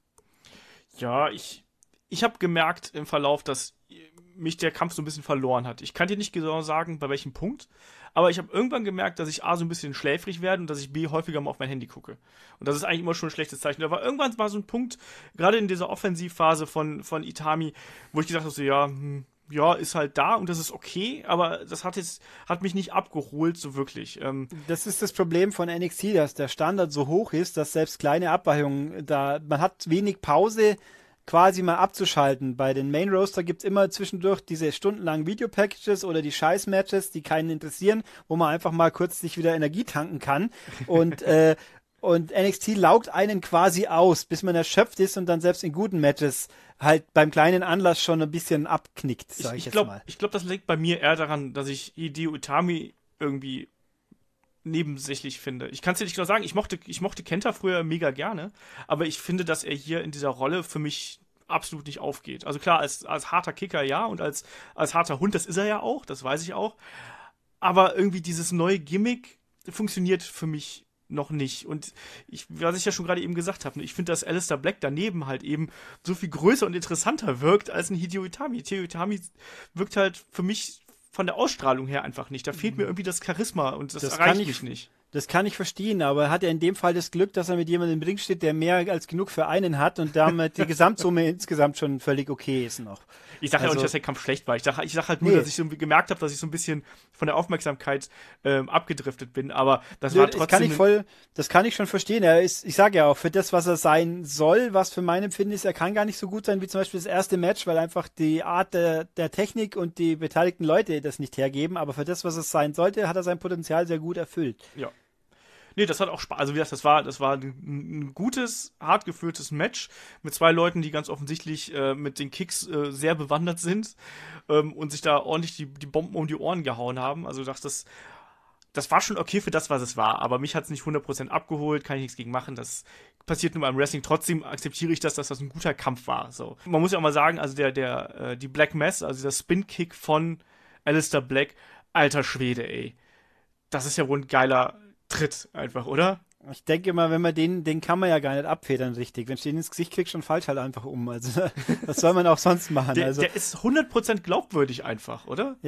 Ja, ich, ich habe gemerkt im Verlauf, dass mich der Kampf so ein bisschen verloren hat. Ich kann dir nicht genau sagen, bei welchem Punkt, aber ich habe irgendwann gemerkt, dass ich A, so ein bisschen schläfrig werde und dass ich B, häufiger mal auf mein Handy gucke. Und das ist eigentlich immer schon ein schlechtes Zeichen. Aber irgendwann war so ein Punkt, gerade in dieser Offensivphase von, von Itami, wo ich gesagt habe, so, ja, hm, ja, ist halt da und das ist okay, aber das hat jetzt, hat mich nicht abgeholt, so wirklich. Ähm, Das ist das Problem von N X T, dass der Standard so hoch ist, dass selbst kleine Abweichungen da, man hat wenig Pause, quasi mal abzuschalten. Bei den Main Roster gibt es immer zwischendurch diese stundenlangen Video-Packages oder die Scheiß-Matches, die keinen interessieren, wo man einfach mal kurz sich wieder Energie tanken kann. Und, äh, und N X T laugt einen quasi aus, bis man erschöpft ist und dann selbst in guten Matches halt beim kleinen Anlass schon ein bisschen abknickt, sag ich, ich jetzt glaub, mal. Ich glaube, das liegt bei mir eher daran, dass ich Hideo Itami irgendwie nebensächlich finde. Ich kann es dir nicht genau sagen, ich mochte, ich mochte Kenta früher mega gerne, aber ich finde, dass er hier in dieser Rolle für mich absolut nicht aufgeht. Also klar, als, als harter Kicker ja und als, als harter Hund, das ist er ja auch, das weiß ich auch, aber irgendwie dieses neue Gimmick funktioniert für mich noch nicht. Und ich, was ich ja schon gerade eben gesagt habe, ich finde, dass Alistair Black daneben halt eben so viel größer und interessanter wirkt als ein Hideo Itami. Hideo Itami wirkt halt für mich von der Ausstrahlung her einfach nicht. Da fehlt mir irgendwie das Charisma und das, Das erreicht kann ich- mich nicht. Das kann ich verstehen, aber er hat ja in dem Fall das Glück, dass er mit jemandem im Ring steht, der mehr als genug für einen hat und damit die Gesamtsumme insgesamt schon völlig okay ist noch. Ich sage ja auch Also- nicht, dass der Kampf schlecht war. Ich sage ich sag halt nur, Nee. dass ich so gemerkt habe, dass ich so ein bisschen von der Aufmerksamkeit ähm, abgedriftet bin. Aber das Nö, war das trotzdem. kann ich voll, das kann ich schon verstehen. Er ist, ich sage ja auch, für das, was er sein soll, was für mein Empfinden ist, er kann gar nicht so gut sein wie zum Beispiel das erste Match, weil einfach die Art der, der Technik und die beteiligten Leute das nicht hergeben. Aber für das, was es sein sollte, hat er sein Potenzial sehr gut erfüllt. Ja. Nee, das hat auch Spaß. Also wie gesagt, das war, das war ein, ein gutes, hart geführtes Match mit zwei Leuten, die ganz offensichtlich äh, mit den Kicks äh, sehr bewandert sind ähm, und sich da ordentlich die, die Bomben um die Ohren gehauen haben. Also dachte, das, das war schon okay für das, was es war. Aber mich hat es nicht hundert Prozent abgeholt, kann ich nichts gegen machen. Das passiert nur beim Wrestling. Trotzdem akzeptiere ich das, dass das ein guter Kampf war. So. Man muss ja auch mal sagen, also der, der, äh, die Black Mass, also der Spin-Kick von Alistair Black, alter Schwede, ey. Das ist ja wohl ein geiler Tritt einfach, oder? Ich denke mal, wenn man den, den kann man ja gar nicht abfedern richtig. Wenn du den ins Gesicht kriegst, schon falsch halt einfach um. Also, was soll man auch sonst machen? Der, also, der ist hundert Prozent glaubwürdig einfach, oder? ja.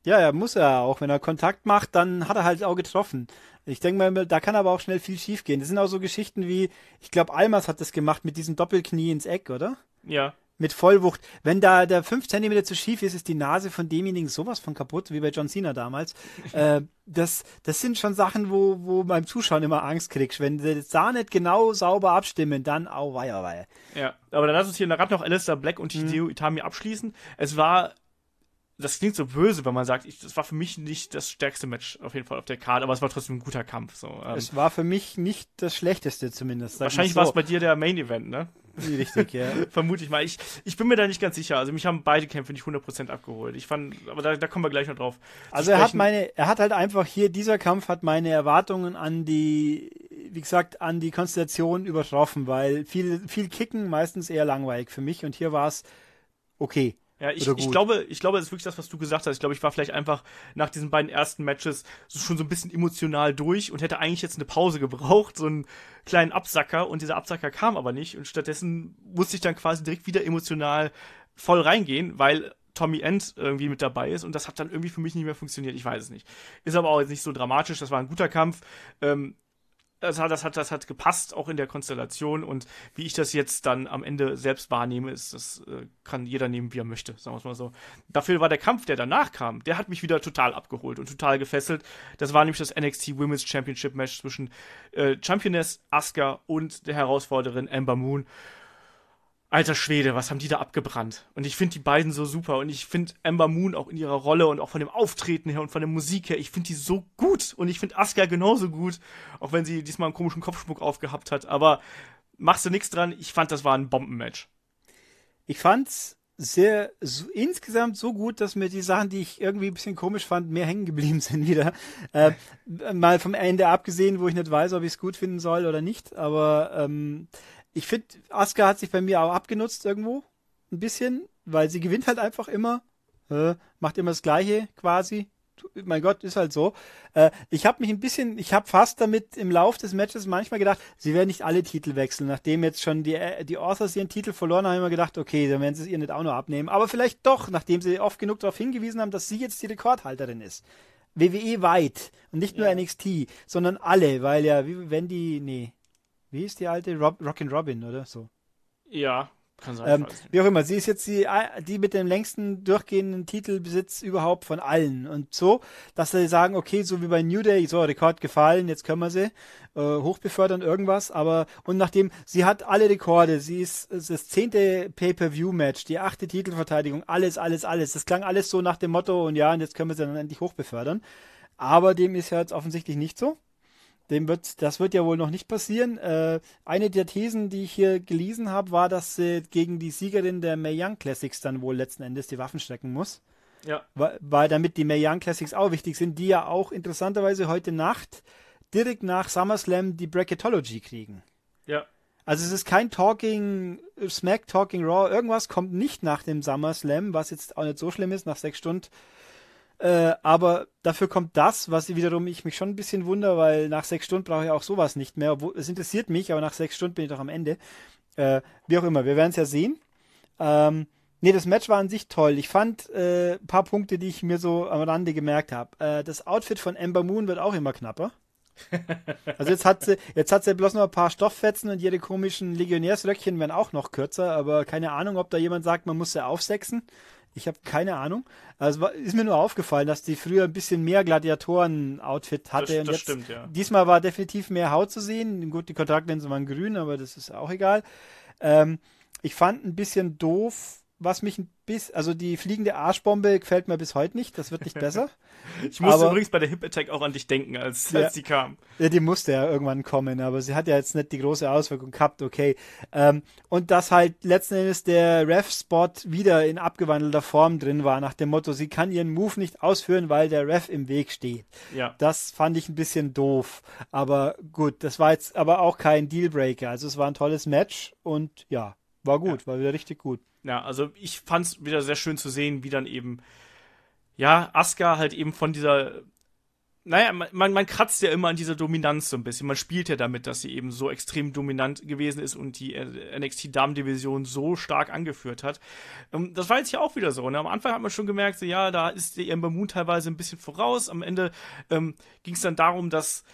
Ja, ja, muss er auch. Wenn er Kontakt macht, dann hat er halt auch getroffen. Ich denke mal, da kann aber auch schnell viel schief gehen. Das sind auch so Geschichten wie, ich glaube, Almas hat das gemacht mit diesem Doppelknie ins Eck, oder? Ja. Mit Vollwucht. Wenn da der fünf Zentimeter zu schief ist, ist die Nase von demjenigen sowas von kaputt, wie bei John Cena damals. äh, das, das sind schon Sachen, wo, wo beim Zuschauen immer Angst kriegst. Wenn sie das da nicht genau sauber abstimmen, dann au wei, au wei. Ja, aber dann lass uns hier gerade noch Alistair Black und Hideo Itami abschließen. Es war, das klingt so böse, wenn man sagt, ich, das war für mich nicht das stärkste Match auf jeden Fall auf der Karte, aber es war trotzdem ein guter Kampf. So. Ähm, Es war für mich nicht das Schlechteste zumindest. wahrscheinlich so. war es bei dir der Main Event, ne? Richtig, ja. Vermute ich mal. Ich, ich bin mir da nicht ganz sicher. Also mich haben beide Kämpfe nicht hundert Prozent abgeholt. Ich fand, aber da, da kommen wir gleich noch drauf. Also er hat meine, er hat halt einfach hier, dieser Kampf hat meine Erwartungen an die, wie gesagt, an die Konstellation übertroffen, weil viel, viel Kicken, meistens eher langweilig für mich und hier war es okay. Ja, ich, ich glaube, ich glaube, das ist wirklich das, was du gesagt hast. Ich glaube, ich war vielleicht einfach nach diesen beiden ersten Matches so schon so ein bisschen emotional durch und hätte eigentlich jetzt eine Pause gebraucht, so einen kleinen Absacker, und dieser Absacker kam aber nicht und stattdessen musste ich dann quasi direkt wieder emotional voll reingehen, weil Tommy End irgendwie mit dabei ist und das hat dann irgendwie für mich nicht mehr funktioniert. Ich weiß es nicht. Ist aber auch jetzt nicht so dramatisch. Das war ein guter Kampf. Ähm, Das hat, das, hat, das hat gepasst, auch in der Konstellation, und wie ich das jetzt dann am Ende selbst wahrnehme, ist, das äh, kann jeder nehmen, wie er möchte, sagen wir es mal so. Dafür war der Kampf, der danach kam, der hat mich wieder total abgeholt und total gefesselt. Das war nämlich das N X T Women's Championship Match zwischen äh, Championess Asuka und der Herausforderin Ember Moon. Alter Schwede, was haben die da abgebrannt? Und ich finde die beiden so super. Und ich finde Ember Moon auch in ihrer Rolle und auch von dem Auftreten her und von der Musik her, ich finde die so gut. Und ich finde Asuka genauso gut, auch wenn sie diesmal einen komischen Kopfschmuck aufgehabt hat. Aber machst du nichts dran, ich fand, das war ein Bombenmatch. Ich fand's sehr, so, insgesamt so gut, dass mir die Sachen, die ich irgendwie ein bisschen komisch fand, mehr hängen geblieben sind wieder. Äh, mal vom Ende abgesehen, wo ich nicht weiß, ob ich es gut finden soll oder nicht. Aber ähm, ich finde, Asuka hat sich bei mir auch abgenutzt irgendwo. Ein bisschen, weil sie gewinnt halt einfach immer. Äh, macht immer das Gleiche quasi. Mein Gott, ist halt so. Äh, ich habe mich ein bisschen, ich habe fast damit im Lauf des Matches manchmal gedacht, sie werden nicht alle Titel wechseln. Nachdem jetzt schon die, die Authors ihren Titel verloren haben, habe ich mir gedacht, okay, dann werden sie es ihr nicht auch noch abnehmen. Aber vielleicht doch, nachdem sie oft genug darauf hingewiesen haben, dass sie jetzt die Rekordhalterin ist. W W E weit. Und nicht nur ja. N X T, sondern alle, weil ja, wie, wenn die, nee. Wie ist die alte? Rob, Rockin' Robin, oder so? Ja, kann sein. Ähm, wie auch immer, sie ist jetzt die, die mit dem längsten durchgehenden Titelbesitz überhaupt von allen. Und so, dass sie sagen, okay, so wie bei New Day, so, Rekord gefallen, jetzt können wir sie äh, hochbefördern, irgendwas. Aber, und nachdem, sie hat alle Rekorde, sie ist, ist das zehnte Pay-Per-View-Match, die achte Titelverteidigung, alles, alles, alles. Das klang alles so nach dem Motto, und ja, und jetzt können wir sie dann endlich hochbefördern. Aber dem ist ja jetzt offensichtlich nicht so. Dem wird, das wird ja wohl noch nicht passieren. Äh, eine der Thesen, die ich hier gelesen habe, war, dass sie gegen die Siegerin der Mae Young Classics dann wohl letzten Endes die Waffen strecken muss. Ja. Weil, weil damit die Mae Young Classics auch wichtig sind, die ja auch interessanterweise heute Nacht direkt nach SummerSlam die Bracketology kriegen. Ja. Also es ist kein Talking Smack, Talking Raw, irgendwas kommt nicht nach dem SummerSlam, was jetzt auch nicht so schlimm ist, nach sechs Stunden. Äh, aber dafür kommt das, was wiederum ich mich schon ein bisschen wundere, weil nach sechs Stunden brauche ich auch sowas nicht mehr. Obwohl, es interessiert mich, aber nach sechs Stunden bin ich doch am Ende. Äh, wie auch immer, wir werden es ja sehen. Ähm, nee, das Match war an sich toll. Ich fand äh, ein paar Punkte, die ich mir so am Rande gemerkt habe. Äh, das Outfit von Ember Moon wird auch immer knapper. Also jetzt hat sie, jetzt hat sie bloß noch ein paar Stofffetzen und ihre komischen Legionärsröckchen werden auch noch kürzer, aber keine Ahnung, ob da jemand sagt, man muss sie aufsechsen. Ich habe keine Ahnung. Also ist mir nur aufgefallen, dass die früher ein bisschen mehr Gladiatoren-Outfit hatte. Das, und das jetzt, stimmt, ja. Diesmal war definitiv mehr Haut zu sehen. Gut, die Kontaktlinsen waren grün, aber das ist auch egal. Ähm, ich fand ein bisschen doof, was mich ein bisschen, also die fliegende Arschbombe gefällt mir bis heute nicht. Das wird nicht besser. Ich musste aber, übrigens bei der Hip Attack auch an dich denken, als, ja, als die kam. Ja, die musste ja irgendwann kommen, aber sie hat ja jetzt nicht die große Auswirkung gehabt, okay. Ähm, und dass halt letzten Endes der Ref-Spot wieder in abgewandelter Form drin war, nach dem Motto, sie kann ihren Move nicht ausführen, weil der Ref im Weg steht. Ja. Das fand ich ein bisschen doof. Aber gut, das war jetzt aber auch kein Dealbreaker. Also es war ein tolles Match und ja, war gut, ja. War wieder richtig gut. Ja, also ich fand es wieder sehr schön zu sehen, wie dann eben, ja, Asuka halt eben von dieser naja, man, man kratzt ja immer an dieser Dominanz so ein bisschen. Man spielt ja damit, dass sie eben so extrem dominant gewesen ist und die N X T-Damen-Division so stark angeführt hat. Das war jetzt hier auch wieder so. Ne? Am Anfang hat man schon gemerkt, so, ja, da ist die Ember Moon teilweise ein bisschen voraus. Am Ende ähm, ging es dann darum, dass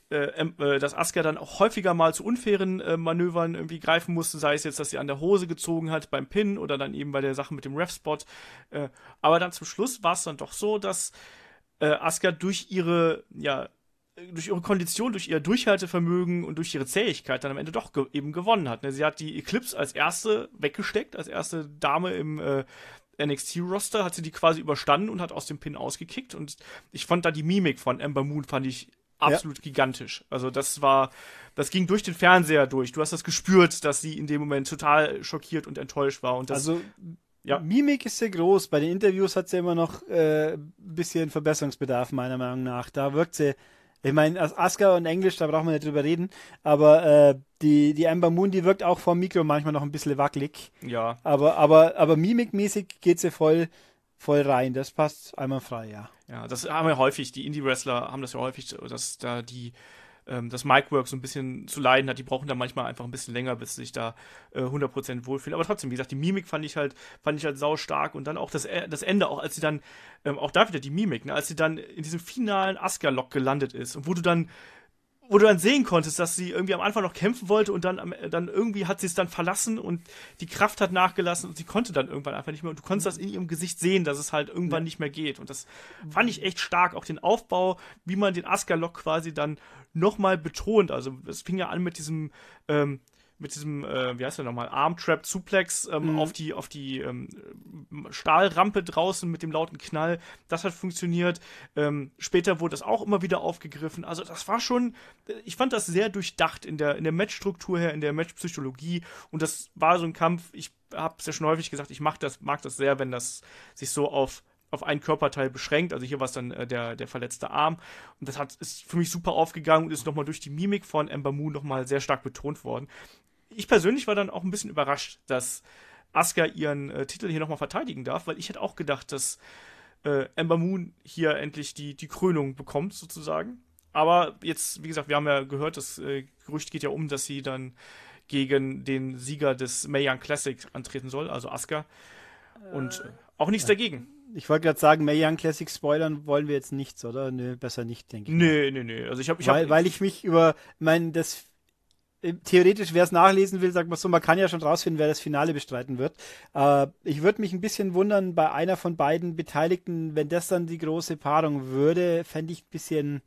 äh, dass Asuka dann auch häufiger mal zu unfairen äh, Manövern irgendwie greifen musste, sei es jetzt, dass sie an der Hose gezogen hat beim Pin oder dann eben bei der Sache mit dem Ref-Spot. Äh, aber dann zum Schluss war es dann doch so, dass Äh, Asuka durch ihre, ja, durch ihre Kondition, durch ihr Durchhaltevermögen und durch ihre Zähigkeit dann am Ende doch ge- eben gewonnen hat. Ne? Sie hat die Eclipse als erste weggesteckt, als erste Dame im äh, N X T-Roster, hat sie die quasi überstanden und hat aus dem Pin ausgekickt. Und ich fand da die Mimik von Ember Moon, fand ich absolut ja. gigantisch. Also das war, das ging durch den Fernseher durch. Du hast das gespürt, dass sie in dem Moment total schockiert und enttäuscht war. Und das, also ja. Mimik ist sehr groß. Bei den Interviews hat sie immer noch äh, ein bisschen Verbesserungsbedarf, meiner Meinung nach. Da wirkt sie, ich meine, Asuka und Englisch, da brauchen wir nicht drüber reden, aber äh, die, die Ember Moon, die wirkt auch vor dem Mikro manchmal noch ein bisschen wackelig. Ja. Aber, aber, aber mimikmäßig geht sie voll, voll rein. Das passt einwandfrei, ja. Ja, das haben wir häufig, die Indie-Wrestler haben das ja häufig, dass da die das Micwork so ein bisschen zu leiden hat, die brauchen da manchmal einfach ein bisschen länger, bis sie sich da äh, hundert Prozent wohlfühlen. Aber trotzdem, wie gesagt, die Mimik fand ich halt, fand ich halt sau stark und dann auch das, das Ende, auch als sie dann, ähm, auch da wieder die Mimik, ne, als sie dann in diesem finalen Asuka-Lock gelandet ist und wo du dann wo du dann sehen konntest, dass sie irgendwie am Anfang noch kämpfen wollte und dann, dann irgendwie hat sie es dann verlassen und die Kraft hat nachgelassen und sie konnte dann irgendwann einfach nicht mehr und du konntest das in ihrem Gesicht sehen, dass es halt irgendwann ja. nicht mehr geht und das fand ich echt stark, auch den Aufbau, wie man den Asuka-Lock quasi dann nochmal betont, also es fing ja an mit diesem ähm, mit diesem, äh, wie heißt der nochmal, Arm-Trap-Suplex ähm, mhm. auf die, auf die ähm, Stahlrampe draußen mit dem lauten Knall. Das hat funktioniert. Ähm, später wurde das auch immer wieder aufgegriffen. Also das war schon, ich fand das sehr durchdacht in der, in der Matchstruktur her, in der Matchpsychologie. Und das war so ein Kampf, ich habe es ja schon häufig gesagt, ich mag das, mag das sehr, wenn das sich so auf auf einen Körperteil beschränkt, also hier war es dann äh, der, der verletzte Arm und das hat, ist für mich super aufgegangen und ist nochmal durch die Mimik von Ember Moon nochmal sehr stark betont worden. Ich persönlich war dann auch ein bisschen überrascht, dass Asuka ihren äh, Titel hier nochmal verteidigen darf, weil ich hätte auch gedacht, dass äh, Ember Moon hier endlich die, die Krönung bekommt, sozusagen. Aber jetzt, wie gesagt, wir haben ja gehört, das äh, Gerücht geht ja um, dass sie dann gegen den Sieger des Mae Young Classic antreten soll, also Asuka. Und äh, auch nichts ja. dagegen. Ich wollte gerade sagen, Mae Young Classic spoilern wollen wir jetzt nichts, oder? Nö, besser nicht, denke ich. Nö, nö, nö. Also ich hab, ich weil, hab, weil ich mich über, mein, das theoretisch, wer es nachlesen will, sagt man so, man kann ja schon rausfinden, wer das Finale bestreiten wird. Äh, ich würde mich ein bisschen wundern, bei einer von beiden Beteiligten, wenn das dann die große Paarung würde, fände ich ein bisschen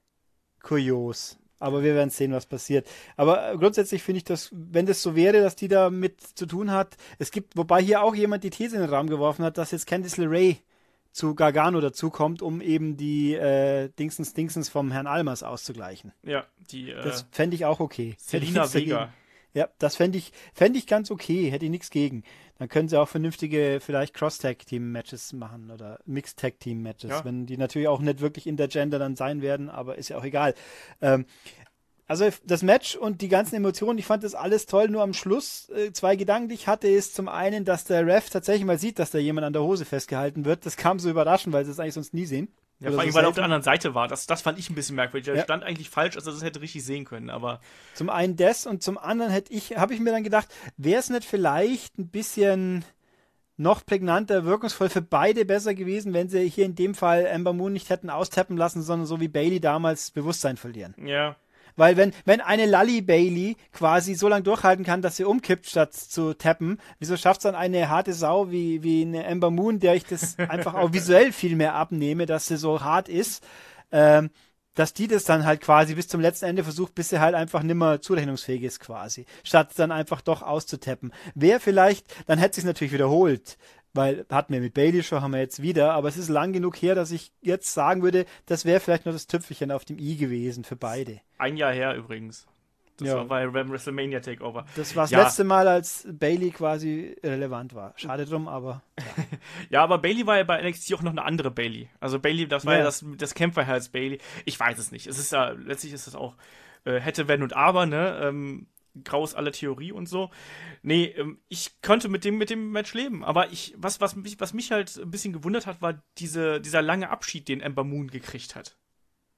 kurios. Aber wir werden sehen, was passiert. Aber grundsätzlich finde ich das, wenn das so wäre, dass die da mit zu tun hat, es gibt, wobei hier auch jemand die These in den Raum geworfen hat, dass jetzt Candice LeRae zu Gargano dazukommt, um eben die äh, Dingsens Dingsens vom Herrn Almas auszugleichen. Ja, die äh, das fände ich auch okay. Selina Vega. Ja, das fände ich, fänd ich ganz okay, hätte ich nichts gegen. Dann können sie auch vernünftige, vielleicht Cross-Tag-Team-Matches machen oder Mixed-Tag-Team-Matches, ja. Wenn die natürlich auch nicht wirklich intergender dann sein werden, aber ist ja auch egal. Ähm, also das Match und die ganzen Emotionen, ich fand das alles toll, nur am Schluss äh, zwei Gedanken, die ich hatte, ist zum einen, dass der Ref tatsächlich mal sieht, dass da jemand an der Hose festgehalten wird. Das kam so überraschend, weil sie es eigentlich sonst nie sehen. Ja, vor allem, so weil er auf der anderen Seite war. Das, das fand ich ein bisschen merkwürdig. Er ja. stand eigentlich falsch, also das hätte richtig sehen können, aber... Zum einen das und zum anderen hätte ich, habe ich mir dann gedacht, wäre es nicht vielleicht ein bisschen noch prägnanter, wirkungsvoll für beide besser gewesen, wenn sie hier in dem Fall Ember Moon nicht hätten austappen lassen, sondern so wie Bayley damals Bewusstsein verlieren. Ja. Weil wenn, wenn eine Lally Bayley quasi so lange durchhalten kann, dass sie umkippt, statt zu tappen, wieso schafft es dann eine harte Sau wie, wie eine Ember Moon, der ich das einfach auch visuell viel mehr abnehme, dass sie so hart ist, ähm, dass die das dann halt quasi bis zum letzten Ende versucht, bis sie halt einfach nimmer zurechnungsfähig ist quasi, statt dann einfach doch auszutappen. Wäre vielleicht, dann hätte sich natürlich wiederholt, weil hatten wir mit Bayley schon, haben wir jetzt wieder, aber es ist lang genug her, dass ich jetzt sagen würde, das wäre vielleicht noch das Tüpfelchen auf dem i gewesen für beide. Ein Jahr her übrigens. Das ja. war bei WrestleMania Takeover. Das war das ja. letzte Mal, als Bayley quasi relevant war. Schade drum, aber... Ja, ja, aber Bayley war ja bei N X T auch noch eine andere Bayley. Also Bayley, das war ja, ja das, das Kämpferherz Bayley. Ich weiß es nicht. Es ist ja, letztlich ist es auch äh, hätte, wenn und aber, ne? Ähm, Graus aller Theorie und so. Nee, ähm, ich konnte mit dem, mit dem Match leben. Aber ich, was, was, mich, was mich halt ein bisschen gewundert hat, war diese, dieser lange Abschied, den Ember Moon gekriegt hat.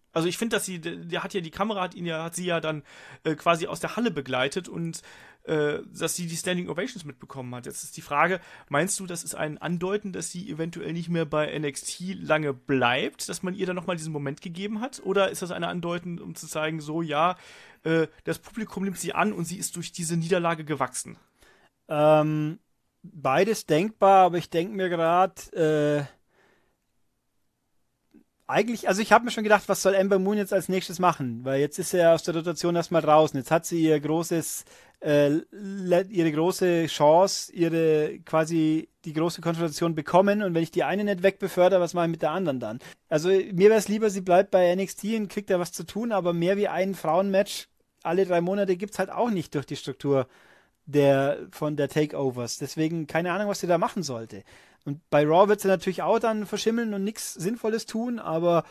Also ich finde, dass sie, der hat ja die Kamera, hat ihn ja, hat sie ja dann äh, quasi aus der Halle begleitet und äh, dass sie die Standing Ovations mitbekommen hat. Jetzt ist die Frage, meinst du, das ist ein Andeuten, dass sie eventuell nicht mehr bei N X T lange bleibt, dass man ihr dann nochmal diesen Moment gegeben hat? Oder ist das eine Andeuten, um zu zeigen, so ja, äh, das Publikum nimmt sie an und sie ist durch diese Niederlage gewachsen? Ähm, beides denkbar, aber ich denke mir gerade, äh, eigentlich, also ich habe mir schon gedacht, was soll Ember Moon jetzt als nächstes machen? Weil jetzt ist er aus der Rotation erstmal draußen. Jetzt hat sie ihr großes, äh, ihre große Chance, ihre quasi die große Konfrontation bekommen. Und wenn ich die eine nicht wegbefördere, was mache ich mit der anderen dann? Also mir wäre es lieber, sie bleibt bei N X T und kriegt da was zu tun, aber mehr wie ein Frauenmatch alle drei Monate gibt's halt auch nicht durch die Struktur der von der Takeovers. Deswegen keine Ahnung, was sie da machen sollte. Und bei Raw wird sie natürlich auch dann verschimmeln und nichts Sinnvolles tun, aber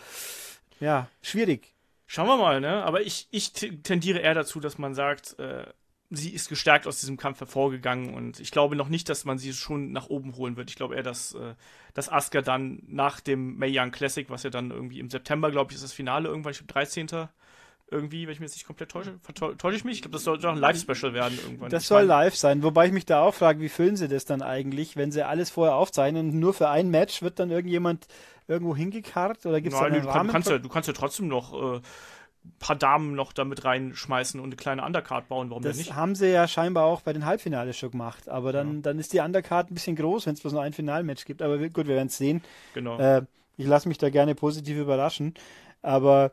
ja, schwierig. Schauen wir mal, ne? Aber ich, ich tendiere eher dazu, dass man sagt, äh, sie ist gestärkt aus diesem Kampf hervorgegangen und ich glaube noch nicht, dass man sie schon nach oben holen wird. Ich glaube eher, dass, äh, dass Asuka dann nach dem Mae Young Classic, was ja dann irgendwie im September, glaube ich, ist das Finale irgendwann, ich glaube dreizehnten irgendwie, wenn ich mir jetzt nicht komplett täusche. Täusche ich mich? Ich glaube, das soll doch ein Live-Special werden irgendwann. Das ich soll mein, live sein, wobei ich mich da auch frage, wie füllen sie das dann eigentlich, wenn sie alles vorher aufzeichnen und nur für ein Match wird dann irgendjemand irgendwo hingekarrt oder gibt es da einen du, Rahmen? du, kannst ja, du kannst ja trotzdem noch äh, ein paar Damen noch damit reinschmeißen und eine kleine Undercard bauen, warum das denn nicht? Das haben sie ja scheinbar auch bei den Halbfinales schon gemacht, aber dann, ja. dann ist die Undercard ein bisschen groß, wenn es bloß nur ein Finalmatch gibt, aber gut, wir werden es sehen. Genau. Äh, ich lasse mich da gerne positiv überraschen, aber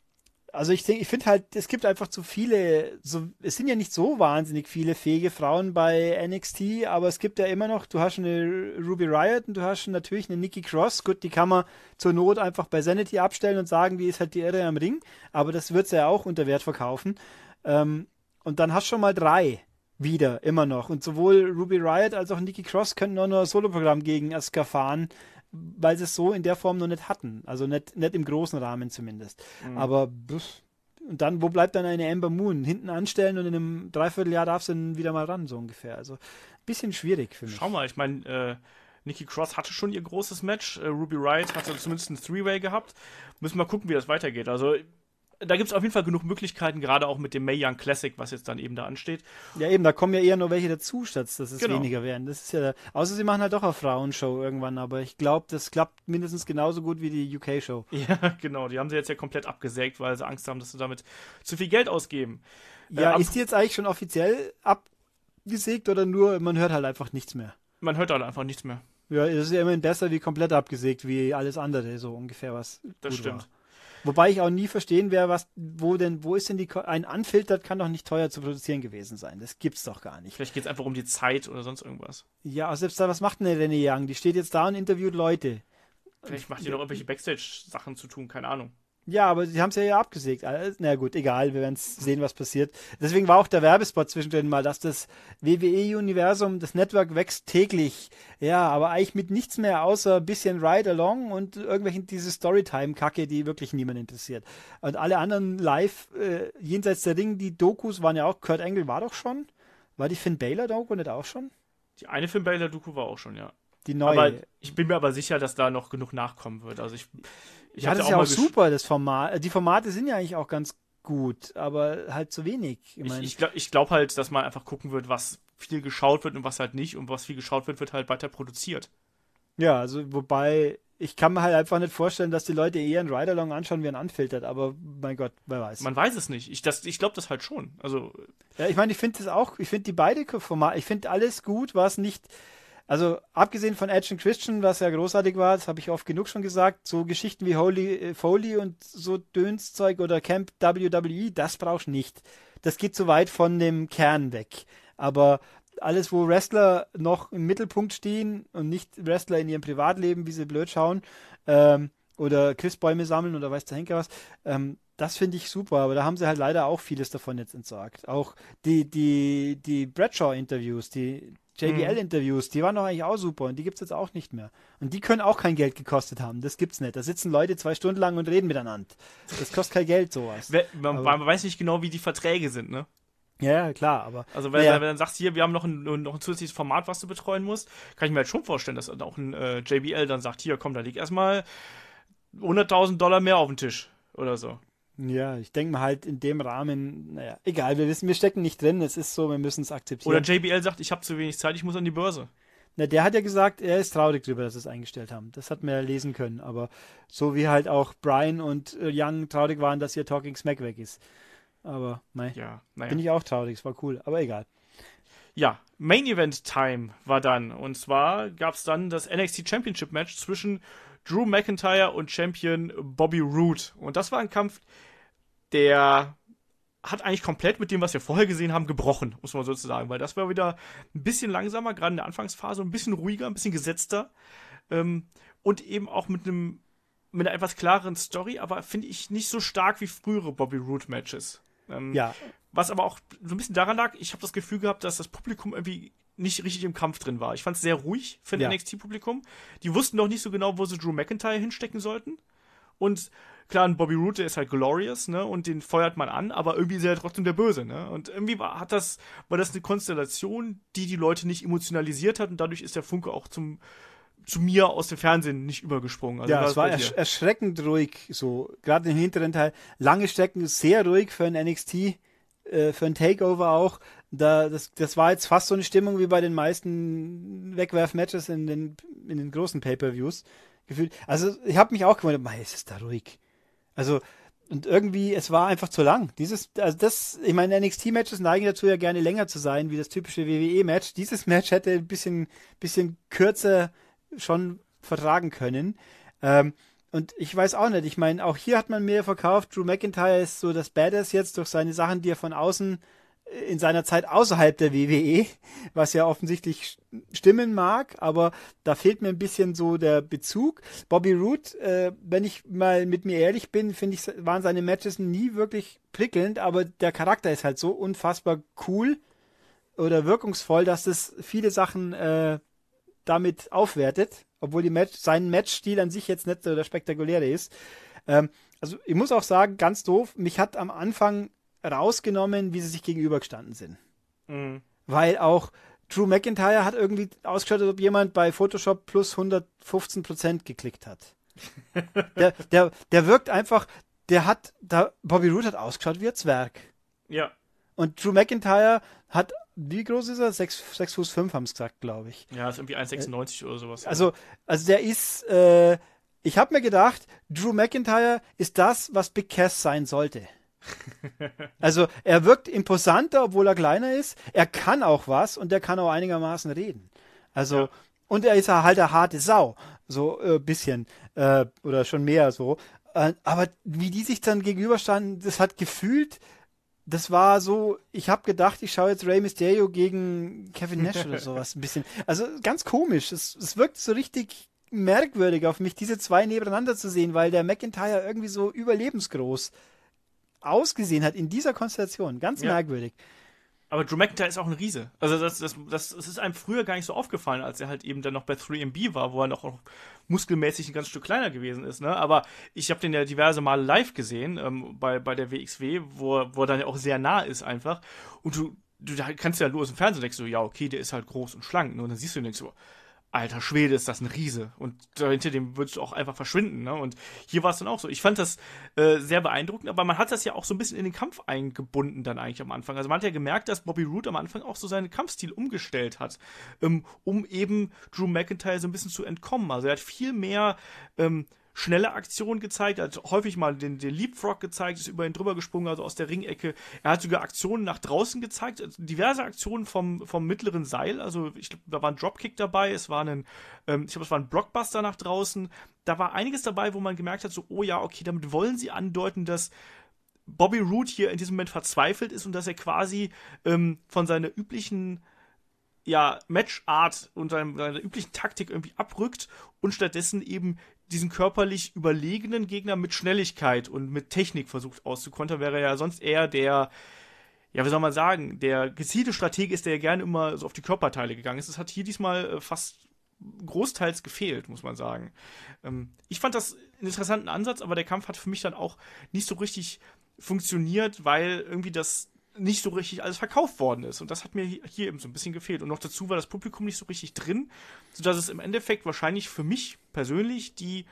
also ich denke, ich finde halt, es gibt einfach zu viele, so, es sind ja nicht so wahnsinnig viele fähige Frauen bei N X T, aber es gibt ja immer noch, du hast eine Ruby Riott und du hast natürlich eine Nikki Cross, gut, die kann man zur Not einfach bei Sanity abstellen und sagen, die ist halt die Irre am Ring, aber das wird sie ja auch unter Wert verkaufen. Ähm, und dann hast du schon mal drei wieder, immer noch. Und sowohl Ruby Riott als auch Nikki Cross könnten noch ein Soloprogramm gegen Asuka fahren, weil sie es so in der Form noch nicht hatten. Also nicht, nicht im großen Rahmen zumindest. Mhm. Aber pff, und dann, wo bleibt dann eine Ember Moon? Hinten anstellen und in einem Dreivierteljahr darf sie dann wieder mal ran, so ungefähr. Also ein bisschen schwierig für mich. Schau mal, ich meine, äh, Nikki Cross hatte schon ihr großes Match. Äh, Ruby Riott hatte zumindest ein Three-Way gehabt. Müssen wir mal gucken, wie das weitergeht. Also da gibt es auf jeden Fall genug Möglichkeiten, gerade auch mit dem Mae Young Classic, was jetzt dann eben da ansteht. Ja, eben, da kommen ja eher nur welche dazu, statt dass es genau. weniger werden. Das ist ja, außer sie machen halt doch eine Frauenshow irgendwann, aber ich glaube, das klappt mindestens genauso gut wie die U K-Show. Ja, genau, die haben sie jetzt ja komplett abgesägt, weil sie Angst haben, dass sie damit zu viel Geld ausgeben. Ja, äh, ist die jetzt eigentlich schon offiziell abgesägt oder nur, man hört halt einfach nichts mehr? Man hört halt einfach nichts mehr. Ja, das ist ja immerhin besser wie komplett abgesägt, wie alles andere, so ungefähr was. Das stimmt. War. Wobei ich auch nie verstehen werde, was, wo denn, wo ist denn die, ein Unfiltered kann doch nicht teuer zu produzieren gewesen sein. Das gibt's doch gar nicht. Vielleicht geht's einfach um die Zeit oder sonst irgendwas. Ja, aber selbst da, was macht denn der Renee Young? Die steht jetzt da und interviewt Leute. Vielleicht macht die noch irgendwelche Backstage-Sachen zu tun, keine Ahnung. Ja, aber sie haben es ja, ja abgesägt. Na gut, egal, wir werden sehen, was passiert. Deswegen war auch der Werbespot zwischendrin mal, dass das W W E-Universum, das Network wächst täglich. Ja, aber eigentlich mit nichts mehr außer ein bisschen Ride-Along und irgendwelchen diese Storytime-Kacke, die wirklich niemand interessiert. Und alle anderen live, äh, jenseits der Ring, die Dokus waren ja auch, Kurt Angle war doch schon. War die Finn Balor-Doku nicht auch schon? Die eine Finn Balor-Doku war auch schon, ja. Die neue. Aber ich bin mir aber sicher, dass da noch genug nachkommen wird. Also ich, ich ja, das ist auch ja auch super, das Format. Die Formate sind ja eigentlich auch ganz gut, aber halt zu wenig. Ich, ich, ich glaube ich glaub halt, dass man einfach gucken wird, was viel geschaut wird und was halt nicht. Und was viel geschaut wird, wird halt weiter produziert. Ja, also wobei, ich kann mir halt einfach nicht vorstellen, dass die Leute eher einen Ride-Along anschauen wie ein Unfiltered, aber mein Gott, wer weiß. Man weiß es nicht. Ich, das, ich glaube das halt schon. Also ja, ich meine, ich finde das auch, ich finde die beide Formate, ich finde alles gut, was nicht. Also, abgesehen von Edge und Christian, was ja großartig war, das habe ich oft genug schon gesagt, so Geschichten wie Holy Foley und so Dönszeug oder Camp W W E, das brauchst du nicht. Das geht zu weit von dem Kern weg. Aber alles, wo Wrestler noch im Mittelpunkt stehen und nicht Wrestler in ihrem Privatleben, wie sie blöd schauen, ähm, oder Christbäume sammeln oder weiß der Henker was, ähm, das finde ich super, aber da haben sie halt leider auch vieles davon jetzt entsorgt. Auch die, die, die Bradshaw-Interviews, die J B L-Interviews, die waren doch eigentlich auch super und die gibt es jetzt auch nicht mehr. Und die können auch kein Geld gekostet haben, das gibt's nicht. Da sitzen Leute zwei Stunden lang und reden miteinander. Das kostet kein Geld, sowas. Man, aber, man weiß nicht genau, wie die Verträge sind, ne? Ja, klar, aber... Also wenn, ja. wenn du dann sagst, hier, wir haben noch ein, noch ein zusätzliches Format, was du betreuen musst, kann ich mir halt schon vorstellen, dass dann auch ein äh, J B L dann sagt, hier, komm, da liegt erstmal hunderttausend Dollar mehr auf den Tisch. oder so. Ja, ich denke mal halt in dem Rahmen, naja, egal, wir wissen, wir stecken nicht drin, es ist so, wir müssen es akzeptieren. Oder J B L sagt, ich habe zu wenig Zeit, ich muss an die Börse. Na, der hat ja gesagt, er ist traurig drüber, dass sie es eingestellt haben. Das hat man ja lesen können, aber so wie halt auch Brian und äh, Young traurig waren, dass ihr Talking Smack weg ist. Aber, nein, Ja, naja. bin ich auch traurig, es war cool, aber egal. Ja, Main Event Time war dann. Und zwar gab es dann das N X T Championship Match zwischen Drew McIntyre und Champion Bobby Roode. Und das war ein Kampf, der hat eigentlich komplett mit dem, was wir vorher gesehen haben, gebrochen, muss man sozusagen. Weil das war wieder ein bisschen langsamer, gerade in der Anfangsphase, ein bisschen ruhiger, ein bisschen gesetzter. Ähm, und eben auch mit einem mit einer etwas klareren Story, aber finde ich nicht so stark wie frühere Bobby Roode Matches. Ähm, Ja, Was aber auch so ein bisschen daran lag, ich habe das Gefühl gehabt, dass das Publikum irgendwie nicht richtig im Kampf drin war. Ich fand es sehr ruhig für ein Ja. N X T-Publikum. Die wussten noch nicht so genau, wo sie Drew McIntyre hinstecken sollten. Und klar, ein Bobby Roode, der ist halt glorious, ne? Und den feuert man an, aber irgendwie ist er trotzdem der Böse, ne? Und irgendwie war, hat das, war das eine Konstellation, die die Leute nicht emotionalisiert hat und dadurch ist der Funke auch zum zu mir aus dem Fernsehen nicht übergesprungen. Also ja, das es war bei ersch dir. erschreckend ruhig, so, gerade im hinteren Teil. Lange Strecken sehr ruhig für ein N X T, äh, für ein Takeover auch. Da, das, das war jetzt fast so eine Stimmung wie bei den meisten Wegwerf-Matches in den, in den großen Pay-Per-Views gefühlt. Also ich habe mich auch gewundert, mei, ist es da ruhig. Also und irgendwie, es war einfach zu lang. Dieses, also das, ich meine, N X T-Matches neigen dazu ja gerne länger zu sein, wie das typische W W E-Match. Dieses Match hätte ein bisschen, bisschen kürzer schon vertragen können. Ähm, und ich weiß auch nicht, ich meine, auch hier hat man mehr verkauft. Drew McIntyre ist so das Badass jetzt durch seine Sachen, die er von außen in seiner Zeit außerhalb der W W E, was ja offensichtlich stimmen mag, aber da fehlt mir ein bisschen so der Bezug. Bobby Roode, äh, wenn ich mal mit mir ehrlich bin, finde ich, waren seine Matches nie wirklich prickelnd, aber der Charakter ist halt so unfassbar cool oder wirkungsvoll, dass das viele Sachen äh, damit aufwertet, obwohl die Match, sein Matchstil an sich jetzt nicht so der spektakuläre ist. Ähm, also ich muss auch sagen, ganz doof, mich hat am Anfang rausgenommen, wie sie sich gegenübergestanden sind. Mhm. Weil auch Drew McIntyre hat irgendwie ausgeschaut, als ob jemand bei Photoshop plus hundertfünfzehn Prozent geklickt hat. der, der, der wirkt einfach, der hat, da, Bobby Roode hat ausgeschaut wie ein Zwerg. Ja. Und Drew McIntyre hat, wie groß ist er? sechs Fuß fünf haben es gesagt, glaube ich. Ja, ist irgendwie eins Komma sechsundneunzig oder sowas. Also, also der ist, äh, ich habe mir gedacht, Drew McIntyre ist das, was Big Cass sein sollte. Also er wirkt imposanter, obwohl er kleiner ist. Er kann auch was und er kann auch einigermaßen reden. Also Ja. und er ist halt eine harte Sau, so ein äh, bisschen äh, oder schon mehr so. Äh, aber wie die sich dann gegenüberstanden, das hat gefühlt, das war so. Ich habe gedacht, ich schaue jetzt Rey Mysterio gegen Kevin Nash oder sowas ein bisschen. Also ganz komisch. Es, es wirkt so richtig merkwürdig auf mich, diese zwei nebeneinander zu sehen, weil der McIntyre irgendwie so überlebensgroß ausgesehen hat in dieser Konstellation. Ganz Ja. merkwürdig. Aber Drew McIntyre ist auch ein Riese. Also das, das, das, das ist einem früher gar nicht so aufgefallen, als er halt eben dann noch bei drei M B war, wo er noch auch muskelmäßig ein ganz Stück kleiner gewesen ist. Ne? Aber ich habe den ja diverse Male live gesehen, ähm, bei, bei der W X W, wo, wo er dann ja auch sehr nah ist einfach. Und du, du da kannst ja nur aus dem Fernsehen denkst du, ja, okay, der ist halt groß und schlank. Ne? Und dann siehst du und denkst so, alter Schwede, ist das ein Riese. Und hinter dem würdest du auch einfach verschwinden. Ne? Und hier war es dann auch so. Ich fand das äh, sehr beeindruckend, aber man hat das ja auch so ein bisschen in den Kampf eingebunden dann eigentlich am Anfang. Also man hat ja gemerkt, dass Bobby Roode am Anfang auch so seinen Kampfstil umgestellt hat, ähm, um eben Drew McIntyre so ein bisschen zu entkommen. Also er hat viel mehr ähm, schnelle Aktionen gezeigt, er hat häufig mal den, den Leapfrog gezeigt, ist über ihn drüber gesprungen, also aus der Ringecke. Er hat sogar Aktionen nach draußen gezeigt, also diverse Aktionen vom, vom mittleren Seil, also ich glaube, da war ein Dropkick dabei, es war ein, ähm, ich glaube, es war ein Blockbuster nach draußen. Da war einiges dabei, wo man gemerkt hat, so, oh ja, okay, damit wollen sie andeuten, dass Bobby Roode hier in diesem Moment verzweifelt ist und dass er quasi ähm, von seiner üblichen ja, Matchart und seiner, seiner üblichen Taktik irgendwie abrückt und stattdessen eben diesen körperlich überlegenen Gegner mit Schnelligkeit und mit Technik versucht auszukontern, wäre ja sonst eher der, ja, wie soll man sagen, der gezielte Stratege ist, der ja gerne immer so auf die Körperteile gegangen ist. Das hat hier diesmal äh, fast großteils gefehlt, muss man sagen. Ähm, ich fand das einen interessanten Ansatz, aber der Kampf hat für mich dann auch nicht so richtig funktioniert, weil irgendwie das nicht so richtig alles verkauft worden ist. Und das hat mir hier eben so ein bisschen gefehlt. Und noch dazu war das Publikum nicht so richtig drin, sodass es im Endeffekt wahrscheinlich für mich persönlich die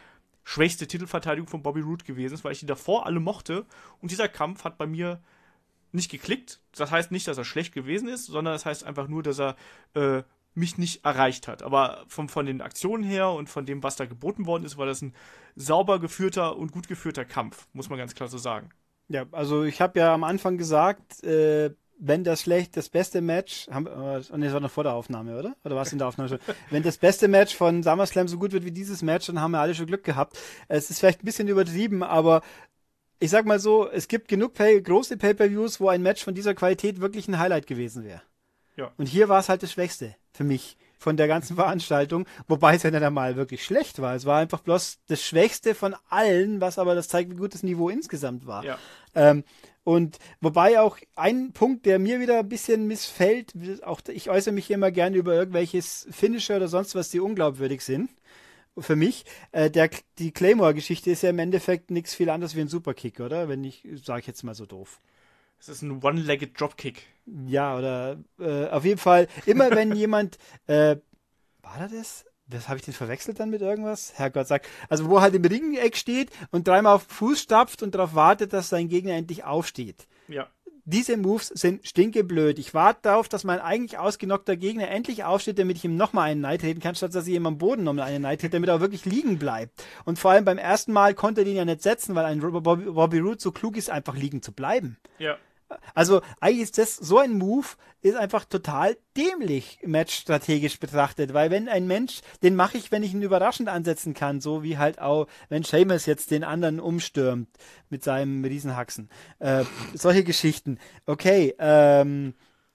schwächste Titelverteidigung von Bobby Roode gewesen ist, weil ich die davor alle mochte. Und dieser Kampf hat bei mir nicht geklickt. Das heißt nicht, dass er schlecht gewesen ist, sondern das heißt einfach nur, dass er äh, mich nicht erreicht hat. Aber von, von den Aktionen her und von dem, was da geboten worden ist, war das ein sauber geführter und gut geführter Kampf, muss man ganz klar so sagen. Ja, also ich habe ja am Anfang gesagt, äh, wenn das schlecht, das beste Match, haben, äh, nee, das war noch vor der Aufnahme, oder? Oder war es in der Aufnahme schon? Wenn das beste Match von SummerSlam so gut wird wie dieses Match, dann haben wir alle schon Glück gehabt. Es ist vielleicht ein bisschen übertrieben, aber ich sag mal so, es gibt genug Pay- große Pay-Per-Views, wo ein Match von dieser Qualität wirklich ein Highlight gewesen wäre. Ja. Und hier war es halt das Schwächste für mich von der ganzen Veranstaltung, wobei es ja nicht einmal wirklich schlecht war. Es war einfach bloß das Schwächste von allen, was aber das zeigt, wie gut das Niveau insgesamt war. Ja. Ähm, und wobei auch ein Punkt, der mir wieder ein bisschen missfällt, auch ich äußere mich immer gerne über irgendwelches Finisher oder sonst was, die unglaubwürdig sind. Für mich, äh, der, die Claymore-Geschichte ist ja im Endeffekt nichts viel anderes wie ein Superkick, oder? Wenn ich, sage ich jetzt mal so doof. Es ist ein One-Legged Dropkick. Ja, oder äh, auf jeden Fall, immer wenn jemand, äh, war da das? Das habe ich den verwechselt dann mit irgendwas? Herrgott sagt, also wo halt im Ringeck steht und dreimal auf den Fuß stapft und darauf wartet, dass sein Gegner endlich aufsteht. Ja. Diese Moves sind stinkeblöd. Ich warte darauf, dass mein eigentlich ausgenockter Gegner endlich aufsteht, damit ich ihm nochmal einen Neid treten kann, statt dass ich ihm am Boden nochmal einen Neid trete, damit er auch wirklich liegen bleibt. Und vor allem beim ersten Mal konnte er den ja nicht setzen, weil ein Bobby, Bobby Roode so klug ist, einfach liegen zu bleiben. Ja. Also eigentlich ist das, so ein Move ist einfach total dämlich matchstrategisch betrachtet, weil wenn ein Mensch, den mache ich, wenn ich ihn überraschend ansetzen kann, so wie halt auch, wenn Sheamus jetzt den anderen umstürmt mit seinem Riesenhaxen. Äh, solche Geschichten. Okay, ähm,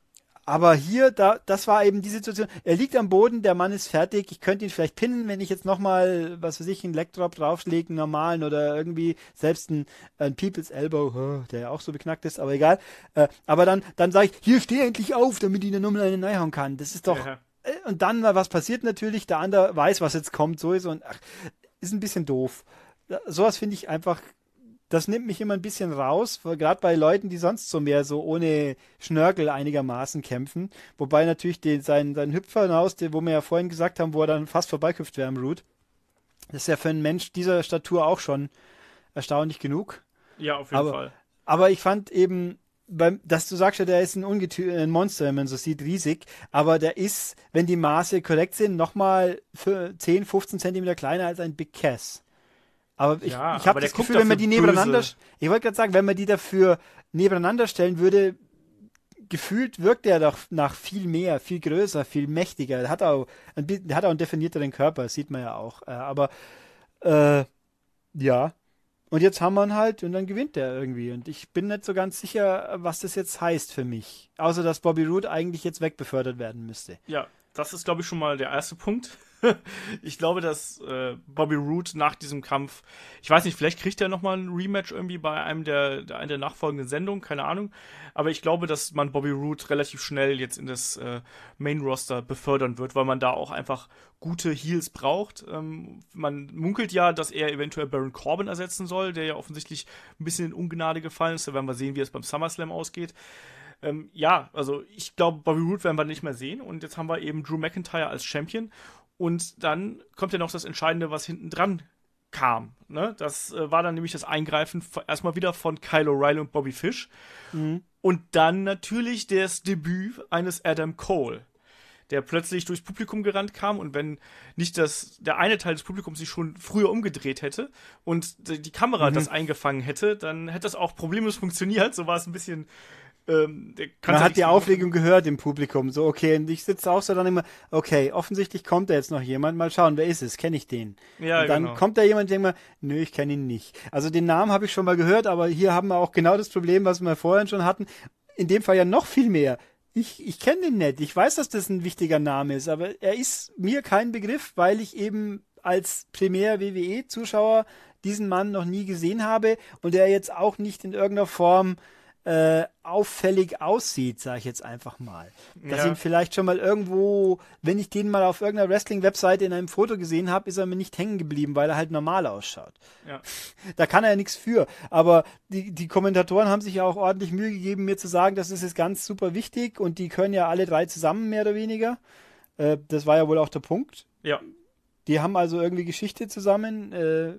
aber hier, da, das war eben die Situation. Er liegt am Boden, der Mann ist fertig. Ich könnte ihn vielleicht pinnen, wenn ich jetzt nochmal, was weiß ich, einen Leg Drop draufschläge, einen normalen oder irgendwie selbst ein, ein People's Elbow, der ja auch so beknackt ist, aber egal. Äh, aber dann, dann sage ich, hier, steh endlich auf, damit ich ihn nochmal einen reinhauen kann. Das ist doch, Ja. äh, und dann, was passiert natürlich, der andere weiß, was jetzt kommt, sowieso, und ach, ist ein bisschen doof. Sowas finde ich einfach, das nimmt mich immer ein bisschen raus, gerade bei Leuten, die sonst so mehr so ohne Schnörkel einigermaßen kämpfen. Wobei natürlich den, sein, sein Hüpfer hinaus, wo wir ja vorhin gesagt haben, wo er dann fast vorbeiküpft wäre am Root. Das ist ja für einen Mensch dieser Statur auch schon erstaunlich genug. Ja, auf jeden aber, Fall. Aber ich fand eben, beim, dass du sagst ja, der ist ein Ungetüm, ein Monster, wenn man so sieht, riesig. Aber der ist, wenn die Maße korrekt sind, nochmal für zehn, fünfzehn Zentimeter kleiner als ein Big Cass. Aber ich, Ja, ich habe aber der das guckt Gefühl, wenn man dafür die nebeneinander, böse. ich wollte gerade sagen, wenn man die dafür nebeneinander stellen würde, gefühlt wirkt er doch nach viel mehr, viel größer, viel mächtiger. Er hat auch, ein, der hat auch einen definierteren Körper, das sieht man ja auch. Äh, aber äh, ja. Und jetzt haben wir ihn halt und dann gewinnt er irgendwie. Und ich bin nicht so ganz sicher, was das jetzt heißt für mich. Außer, dass Bobby Roode eigentlich jetzt wegbefördert werden müsste. Ja, das ist, glaube ich, schon mal der erste Punkt. Ich glaube, dass äh, Bobby Roode nach diesem Kampf, ich weiß nicht, vielleicht kriegt er nochmal ein Rematch irgendwie bei einem der, der, einer der nachfolgenden Sendungen, keine Ahnung. Aber ich glaube, dass man Bobby Roode relativ schnell jetzt in das äh, Main-Roster befördern wird, weil man da auch einfach gute Heels braucht. Ähm, man munkelt ja, dass er eventuell Baron Corbin ersetzen soll, der ja offensichtlich ein bisschen in Ungnade gefallen ist. Da werden wir sehen, wie es beim SummerSlam ausgeht. Ähm, ja, also ich glaube, Bobby Roode werden wir nicht mehr sehen. Und jetzt haben wir eben Drew McIntyre als Champion. Und dann kommt ja noch das Entscheidende, was hinten dran kam. Ne? Das äh, war dann nämlich das Eingreifen von, erstmal wieder von Kyle O'Reilly und Bobby Fish. Mhm. Und dann natürlich das Debüt eines Adam Cole, der plötzlich durchs Publikum gerannt kam. Und wenn nicht das, der eine Teil des Publikums sich schon früher umgedreht hätte und die Kamera Mhm. das eingefangen hätte, dann hätte das auch problemlos funktioniert. So war es ein bisschen... Ähm, der Man hat die Aufregung gehört im Publikum. So, okay, und ich sitze auch so dann immer, okay, offensichtlich kommt da jetzt noch jemand. Mal schauen, wer ist es? Kenne ich den? Ja, und dann genau. kommt da jemand, der denkt mal, nö, ich kenne ihn nicht. Also den Namen habe ich schon mal gehört, aber hier haben wir auch genau das Problem, was wir vorhin schon hatten. In dem Fall ja noch viel mehr. Ich, ich kenne den nicht. Ich weiß, dass das ein wichtiger Name ist, aber er ist mir kein Begriff, weil ich eben als Primär-W W E-Zuschauer diesen Mann noch nie gesehen habe und er jetzt auch nicht in irgendeiner Form Äh, auffällig aussieht, sage ich jetzt einfach mal. Dass Ja. ihn vielleicht schon mal irgendwo, wenn ich den mal auf irgendeiner Wrestling-Webseite in einem Foto gesehen habe, ist er mir nicht hängen geblieben, weil er halt normal ausschaut. Ja. Da kann er ja nichts für. Aber die, die Kommentatoren haben sich ja auch ordentlich Mühe gegeben, mir zu sagen, das ist jetzt ganz super wichtig und die können ja alle drei zusammen, mehr oder weniger. Äh, das war ja wohl auch der Punkt. Ja. Die haben also irgendwie Geschichte zusammen. Äh,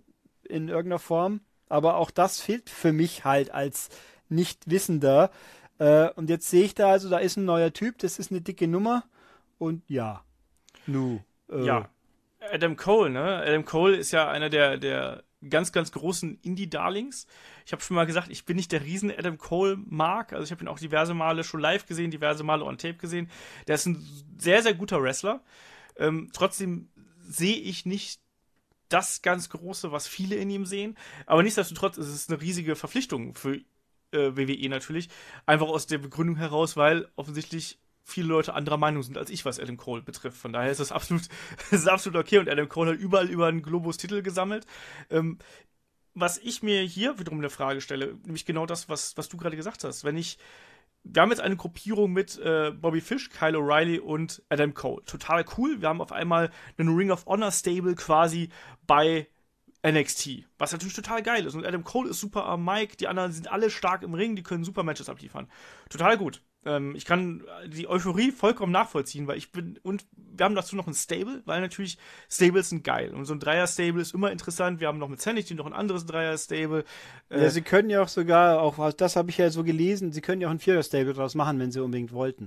in irgendeiner Form. Aber auch das fehlt für mich halt als Nichtwissender. Äh, und jetzt sehe ich da also, da ist ein neuer Typ, das ist eine dicke Nummer. Und ja, nu. Äh, Ja, Adam Cole, ne? Adam Cole ist ja einer der, der ganz, ganz großen Indie-Darlings. Ich habe schon mal gesagt, ich bin nicht der riesen Adam Cole-Mark. Also ich habe ihn auch diverse Male schon live gesehen, diverse Male on Tape gesehen. Der ist ein sehr, sehr guter Wrestler. Ähm, trotzdem sehe ich nicht das ganz Große, was viele in ihm sehen. Aber nichtsdestotrotz ist es eine riesige Verpflichtung für äh, W W E natürlich. Einfach aus der Begründung heraus, weil offensichtlich viele Leute anderer Meinung sind als ich, was Adam Cole betrifft. Von daher ist das absolut, das ist absolut okay. Und Adam Cole hat überall über einen Globus Titel gesammelt. Ähm, was ich mir hier wiederum eine Frage stelle, nämlich genau das, was, was du gerade gesagt hast. Wenn ich, wir haben jetzt eine Gruppierung mit äh, Bobby Fish, Kyle O'Reilly und Adam Cole. Total cool. Wir haben auf einmal einen Ring of Honor Stable quasi bei N X T, was natürlich total geil ist. Und Adam Cole ist super am Mic, die anderen sind alle stark im Ring, die können super Matches abliefern. Total gut. Ähm, ich kann die Euphorie vollkommen nachvollziehen, weil ich bin, und wir haben dazu noch ein Stable, weil natürlich Stables sind geil. Und so ein Dreier-Stable ist immer interessant. Wir haben noch mit Sanity noch ein anderes Dreier-Stable. Äh, ja, sie können ja auch sogar, auch das habe ich ja so gelesen, sie können ja auch ein Vierer-Stable draus machen, wenn sie unbedingt wollten.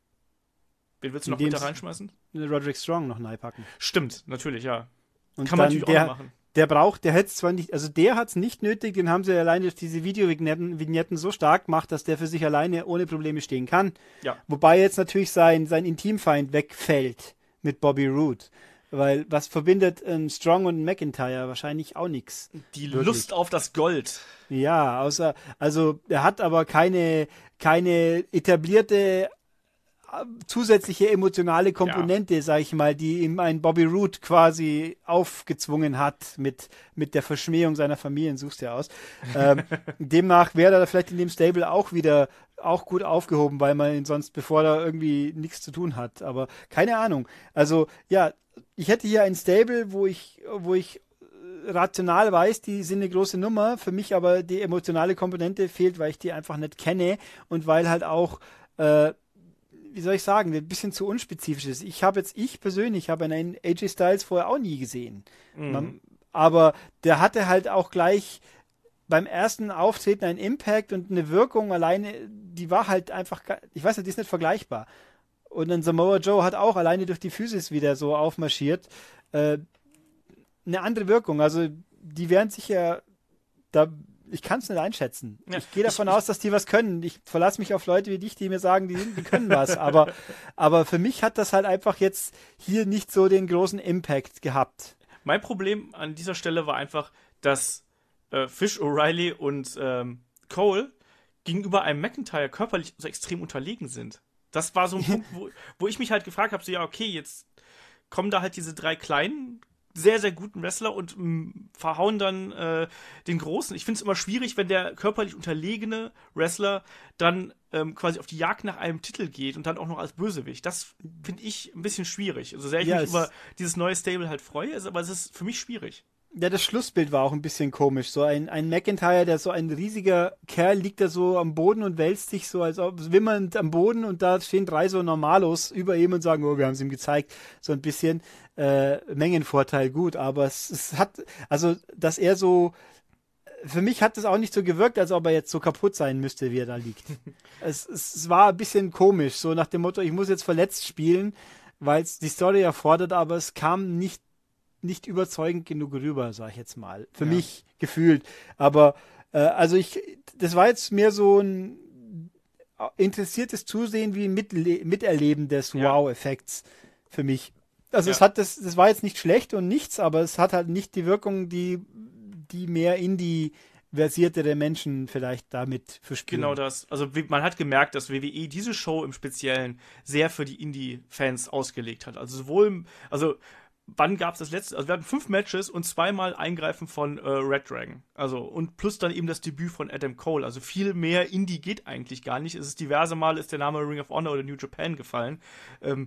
Wen willst du noch Indem mit da reinschmeißen? Roderick Strong noch neipacken. Stimmt, natürlich, ja. Und kann man dann natürlich der, auch noch machen. Der braucht, der hätte es zwar nicht, also der hat es nicht nötig, den haben sie alleine durch diese Videovignetten Vignetten so stark gemacht, dass der für sich alleine ohne Probleme stehen kann. Ja. Wobei jetzt natürlich sein, sein Intimfeind wegfällt mit Bobby Roode. Weil was verbindet ein Strong und ein McIntyre? Wahrscheinlich auch nichts. Die Wirklich. Lust auf das Gold. Ja, außer, also er hat aber keine, keine etablierte zusätzliche emotionale Komponente, ja. sag ich mal, die ihm ein Bobby Roode quasi aufgezwungen hat mit, mit der Verschmähung seiner Familien, suchst du ja aus. ähm, demnach wäre er vielleicht in dem Stable auch wieder auch gut aufgehoben, weil man ihn sonst, bevor er irgendwie nichts zu tun hat. Aber keine Ahnung. Also ja, ich hätte hier ein Stable, wo ich, wo ich rational weiß, die sind eine große Nummer, für mich aber die emotionale Komponente fehlt, weil ich die einfach nicht kenne und weil halt auch äh, wie soll ich sagen, ein bisschen zu unspezifisch ist. Ich habe jetzt, ich persönlich habe einen A J Styles vorher auch nie gesehen. Mhm. Man, aber der hatte halt auch gleich beim ersten Auftreten einen Impact und eine Wirkung alleine, die war halt einfach, ich weiß nicht, die ist nicht vergleichbar. Und dann Samoa Joe hat auch alleine durch die Physis wieder so aufmarschiert. Äh, eine andere Wirkung. Also die werden sicher da. Ich kann es nicht einschätzen. Ja, ich gehe davon ich, aus, dass die was können. Ich verlasse mich auf Leute wie dich, die mir sagen, die, die können was. Aber, aber für mich hat das halt einfach jetzt hier nicht so den großen Impact gehabt. Mein Problem an dieser Stelle war einfach, dass äh, Fish, O'Reilly und ähm, Cole gegenüber einem McIntyre körperlich so extrem unterlegen sind. Das war so ein Punkt, wo, wo ich mich halt gefragt habe, so ja, okay, jetzt kommen da halt diese drei kleinen sehr, sehr guten Wrestler und mh, verhauen dann äh, den Großen. Ich finde es immer schwierig, wenn der körperlich unterlegene Wrestler dann ähm, quasi auf die Jagd nach einem Titel geht und dann auch noch als Bösewicht. Das finde ich ein bisschen schwierig. Also sehr ich ja, mich über dieses neue Stable halt freue, ist, aber es ist für mich schwierig. Ja, das Schlussbild war auch ein bisschen komisch. So ein, ein McIntyre, der so ein riesiger Kerl liegt da so am Boden und wälzt sich so, als ob wimmernd am Boden und da stehen drei so Normalos über ihm und sagen, oh, wir haben es ihm gezeigt. So ein bisschen äh, Mengenvorteil, gut, aber es, es hat, also, dass er so, für mich hat es auch nicht so gewirkt, als ob er jetzt so kaputt sein müsste, wie er da liegt. es, es, es war ein bisschen komisch, so nach dem Motto, ich muss jetzt verletzt spielen, weil es die Story erfordert, aber es kam nicht nicht überzeugend genug rüber, sag ich jetzt mal. Für ja. mich gefühlt. Aber äh, also ich, das war jetzt mehr so ein interessiertes Zusehen wie ein Mitle- Miterleben des ja. Wow-Effekts für mich. Also ja. es hat das, das war jetzt nicht schlecht und nichts, aber es hat halt nicht die Wirkung, die, die mehr Indie-versiertere Menschen vielleicht damit verspüren. Genau das. Also man hat gemerkt, dass W W E diese Show im Speziellen sehr für die Indie-Fans ausgelegt hat. Also sowohl, also wann gab es das letzte? Also wir hatten fünf Matches und zweimal Eingreifen von äh, Red Dragon. Also und plus dann eben das Debüt von Adam Cole. Also viel mehr Indie geht eigentlich gar nicht. Es ist diverse Mal ist der Name Ring of Honor oder New Japan gefallen. Ähm,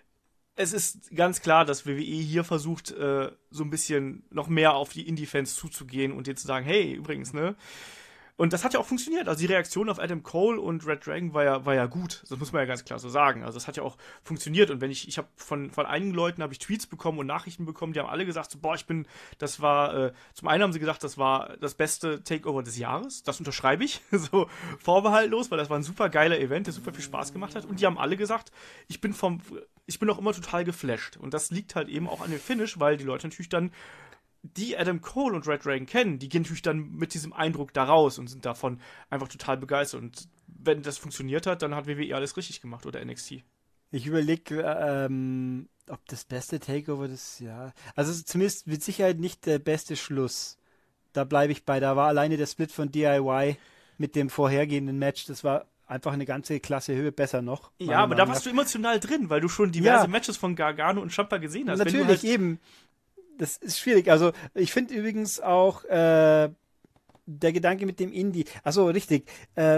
es ist ganz klar, dass W W E hier versucht, äh, so ein bisschen noch mehr auf die Indie-Fans zuzugehen und denen zu sagen, hey, übrigens, ne, Und das hat ja auch funktioniert. Also die Reaktion auf Adam Cole und Red Dragon war ja, war ja gut. Das muss man ja ganz klar so sagen. Also das hat ja auch funktioniert. Und wenn ich, ich habe von, von einigen Leuten habe ich Tweets bekommen und Nachrichten bekommen, die haben alle gesagt, so, boah, ich bin, das war, äh, zum einen haben sie gesagt, das war das beste Takeover des Jahres. Das unterschreibe ich, so vorbehaltlos, weil das war ein super geiler Event, der super viel Spaß gemacht hat. Und die haben alle gesagt, ich bin vom, ich bin auch immer total geflasht. Und das liegt halt eben auch an dem Finish, weil die Leute natürlich dann die Adam Cole und Red Dragon kennen, die gehen natürlich dann mit diesem Eindruck da raus und sind davon einfach total begeistert. Und wenn das funktioniert hat, dann hat W W E alles richtig gemacht oder N X T. Ich überlege, ähm, ob das beste Takeover des Jahres, also zumindest mit Sicherheit nicht der beste Schluss. Da bleibe ich bei. Da war alleine der Split von D I Y mit dem vorhergehenden Match, das war einfach eine ganze Klasse Höhe besser noch. Ja, aber da warst du emotional drin, weil du schon diverse ja. Matches von Gargano und Ciampa gesehen hast. Natürlich, Wenn du halt eben. Das ist schwierig. Also ich finde übrigens auch äh, der Gedanke mit dem Indie, also richtig, äh,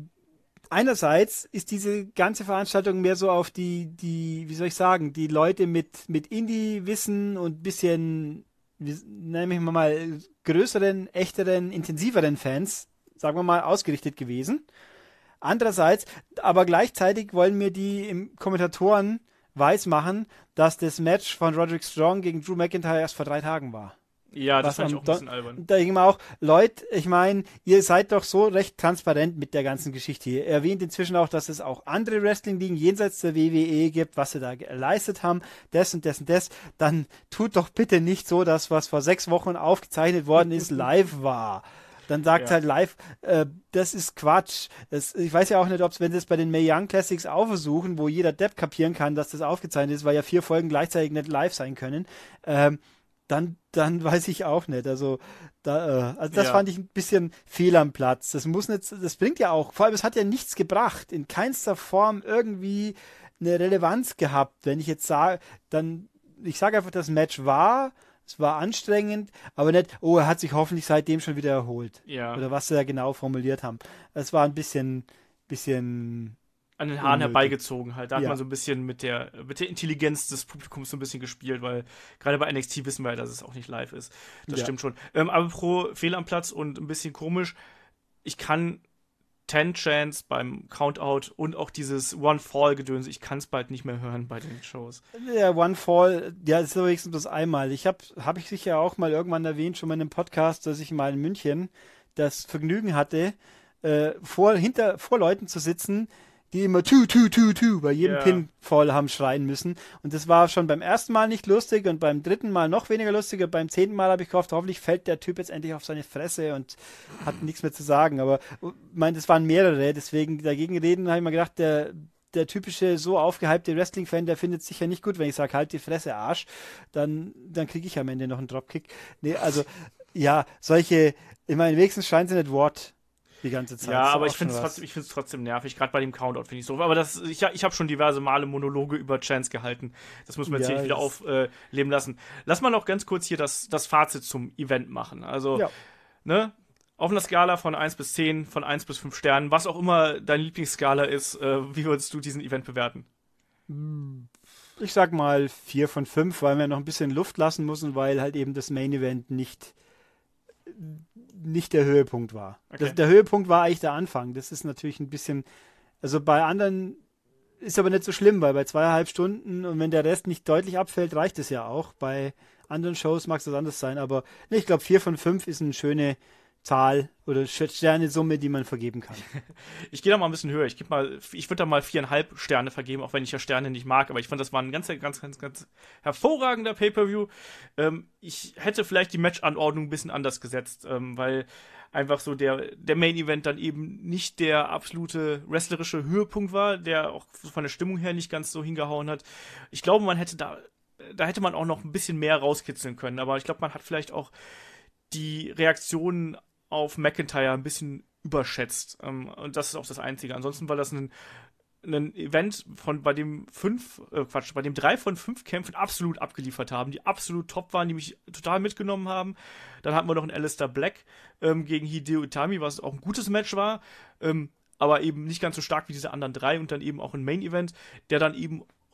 einerseits ist diese ganze Veranstaltung mehr so auf die, die, wie soll ich sagen, die Leute mit, mit Indie-Wissen und bisschen, wie, nenne ich mal, größeren, echteren, intensiveren Fans, sagen wir mal, ausgerichtet gewesen. Andererseits, aber gleichzeitig wollen mir die im Kommentatoren weiß machen, dass das Match von Roderick Strong gegen Drew McIntyre erst vor drei Tagen war. Ja, das fand ich auch ein bisschen albern. Da denke ich mir auch, Leute, ich meine, ihr seid doch so recht transparent mit der ganzen Geschichte hier. Ihr erwähnt inzwischen auch, dass es auch andere Wrestling-Ligen jenseits der W W E gibt, was sie da geleistet haben, das und das und das. Dann tut doch bitte nicht so, dass was vor sechs Wochen aufgezeichnet worden ist, live war. Dann sagt ja. halt live, äh, das ist Quatsch. Das, ich weiß ja auch nicht, ob es, wenn das bei den Mae Young Classics auch versuchen, wo jeder Depp kapieren kann, dass das aufgezeichnet ist, weil ja vier Folgen gleichzeitig nicht live sein können, ähm, dann, dann weiß ich auch nicht. Also, da, äh, also das ja. fand ich ein bisschen fehl am Platz. Das muss nicht, das bringt ja auch, vor allem, es hat ja nichts gebracht, in keinster Form irgendwie eine Relevanz gehabt. Wenn ich jetzt sage, dann, ich sage einfach, das Match war, es war anstrengend, aber nicht, oh, er hat sich hoffentlich seitdem schon wieder erholt. Ja. Oder was sie da genau formuliert haben. Es war ein bisschen, bisschen an den Haaren unnötig. Herbeigezogen halt. Da hat ja. man so ein bisschen mit der, mit der Intelligenz des Publikums so ein bisschen gespielt, weil gerade bei N X T wissen wir ja, dass es auch nicht live ist. Das ja. stimmt schon. Ähm, aber pro Fehl am Platz und ein bisschen komisch, ich kann Ten Chance beim Countout und auch dieses One-Fall-Gedöns, ich kann es bald nicht mehr hören bei den Shows. Der One-Fall, ja, das ist wenigstens bloß einmal. Ich habe hab ich sicher auch mal irgendwann erwähnt, schon mal in einem Podcast, dass ich mal in München das Vergnügen hatte, äh, vor, hinter, vor Leuten zu sitzen, die immer tu, tu, tu, tu bei jedem yeah. Pinfall haben schreien müssen. Und das war schon beim ersten Mal nicht lustig und beim dritten Mal noch weniger lustig. Und beim zehnten Mal habe ich gehofft, hoffentlich fällt der Typ jetzt endlich auf seine Fresse und hat nichts mehr zu sagen. Aber ich meine, das waren mehrere, deswegen dagegen reden, habe ich mir gedacht, der, der typische so aufgehypte Wrestling-Fan, der findet es sicher nicht gut, wenn ich sage, halt die Fresse, Arsch. Dann, dann kriege ich am Ende noch einen Dropkick. Nee, also, ja, solche, ich meine, wenigstens scheinen sie nicht Wort die ganze Zeit. Ja, aber ich finde es trotzdem, ich find's trotzdem nervig, gerade bei dem Countout finde ich so. Aber das, ich, ich habe schon diverse Male Monologe über Chance gehalten. Das muss man jetzt ja, nicht wieder aufleben äh, lassen. Lass mal noch ganz kurz hier das, das Fazit zum Event machen. Also, ja. ne, auf einer Skala von eins bis zehn, von eins bis fünf Sternen, was auch immer deine Lieblingsskala ist, äh, wie würdest du diesen Event bewerten? Ich sag mal vier von fünf, weil wir noch ein bisschen Luft lassen müssen, weil halt eben das Main Event nicht nicht der Höhepunkt war. Okay. Das, der Höhepunkt war eigentlich der Anfang. Das ist natürlich ein bisschen, also bei anderen ist aber nicht so schlimm, weil bei zweieinhalb Stunden und wenn der Rest nicht deutlich abfällt, reicht es ja auch. Bei anderen Shows mag es das anders sein, aber nee, ich glaube vier von fünf ist eine schöne Zahl oder Sternesumme, die man vergeben kann. Ich gehe da mal ein bisschen höher. Ich gebe mal, ich würde da mal viereinhalb Sterne vergeben, auch wenn ich ja Sterne nicht mag. Aber ich fand, das war ein ganz, ganz, ganz, ganz hervorragender Pay-Per-View. Ähm, ich hätte vielleicht die Match-Anordnung ein bisschen anders gesetzt, ähm, weil einfach so der, der Main-Event dann eben nicht der absolute wrestlerische Höhepunkt war, der auch von der Stimmung her nicht ganz so hingehauen hat. Ich glaube, man hätte da, da hätte man auch noch ein bisschen mehr rauskitzeln können. Aber ich glaube, man hat vielleicht auch die Reaktionen auf McIntyre ein bisschen überschätzt. Ähm, und das ist auch das Einzige. Ansonsten war das ein, ein Event, von, bei dem fünf, äh, Quatsch, bei dem drei von fünf Kämpfen absolut abgeliefert haben, die absolut top waren, die mich total mitgenommen haben. Dann hatten wir noch einen Aleister Black ähm, gegen Hideo Itami, was auch ein gutes Match war, ähm, aber eben nicht ganz so stark wie diese anderen drei und dann eben auch ein Main-Event, der dann eben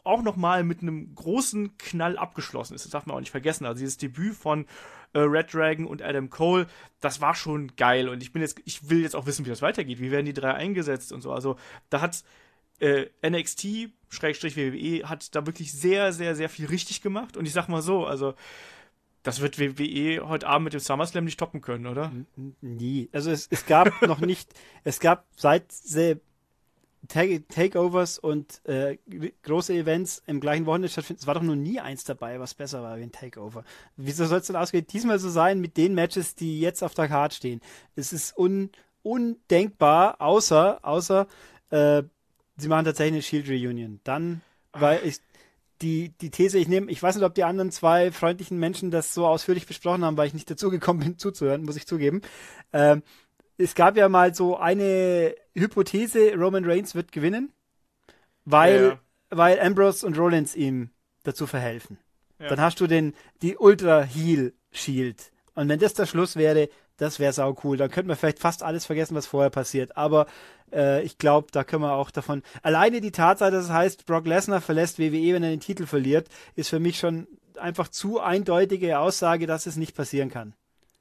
auch nochmal mit einem großen Knall abgeschlossen ist. Das darf man auch nicht vergessen. Also dieses Debüt von äh, Red Dragon und Adam Cole, das war schon geil. Und ich bin jetzt, ich will jetzt auch wissen, wie das weitergeht. Wie werden die drei eingesetzt und so. Also da hat äh, N X T Schrägstrich W W E hat da wirklich sehr, sehr, sehr viel richtig gemacht. Und ich sag mal so, also das wird W W E heute Abend mit dem SummerSlam nicht toppen können, oder? Nie. Also es, es gab noch nicht, es gab seit sehr Take- Takeovers und äh, große Events im gleichen Wochenende stattfinden. Es war doch noch nie eins dabei, was besser war wie ein Takeover. Wieso soll es denn ausgehen, diesmal so sein mit den Matches, die jetzt auf der Card stehen? Es ist un, undenkbar, außer, außer äh, sie machen tatsächlich eine Shield Reunion. Dann, weil ich die, die These, ich nehme, ich weiß nicht, ob die anderen zwei freundlichen Menschen das so ausführlich besprochen haben, weil ich nicht dazu gekommen bin, zuzuhören, muss ich zugeben. Ähm, es gab ja mal so eine Hypothese, Roman Reigns wird gewinnen, weil, Ja. weil Ambrose und Rollins ihm dazu verhelfen. Ja. Dann hast du den, die Ultra-Heel-Shield. Und wenn das der Schluss wäre, das wäre sau cool. Dann könnte man vielleicht fast alles vergessen, was vorher passiert. Aber äh, ich glaube, da können wir auch davon... Alleine die Tatsache, dass es heißt, Brock Lesnar verlässt W W E, wenn er den Titel verliert, ist für mich schon einfach zu eindeutige Aussage, dass es nicht passieren kann.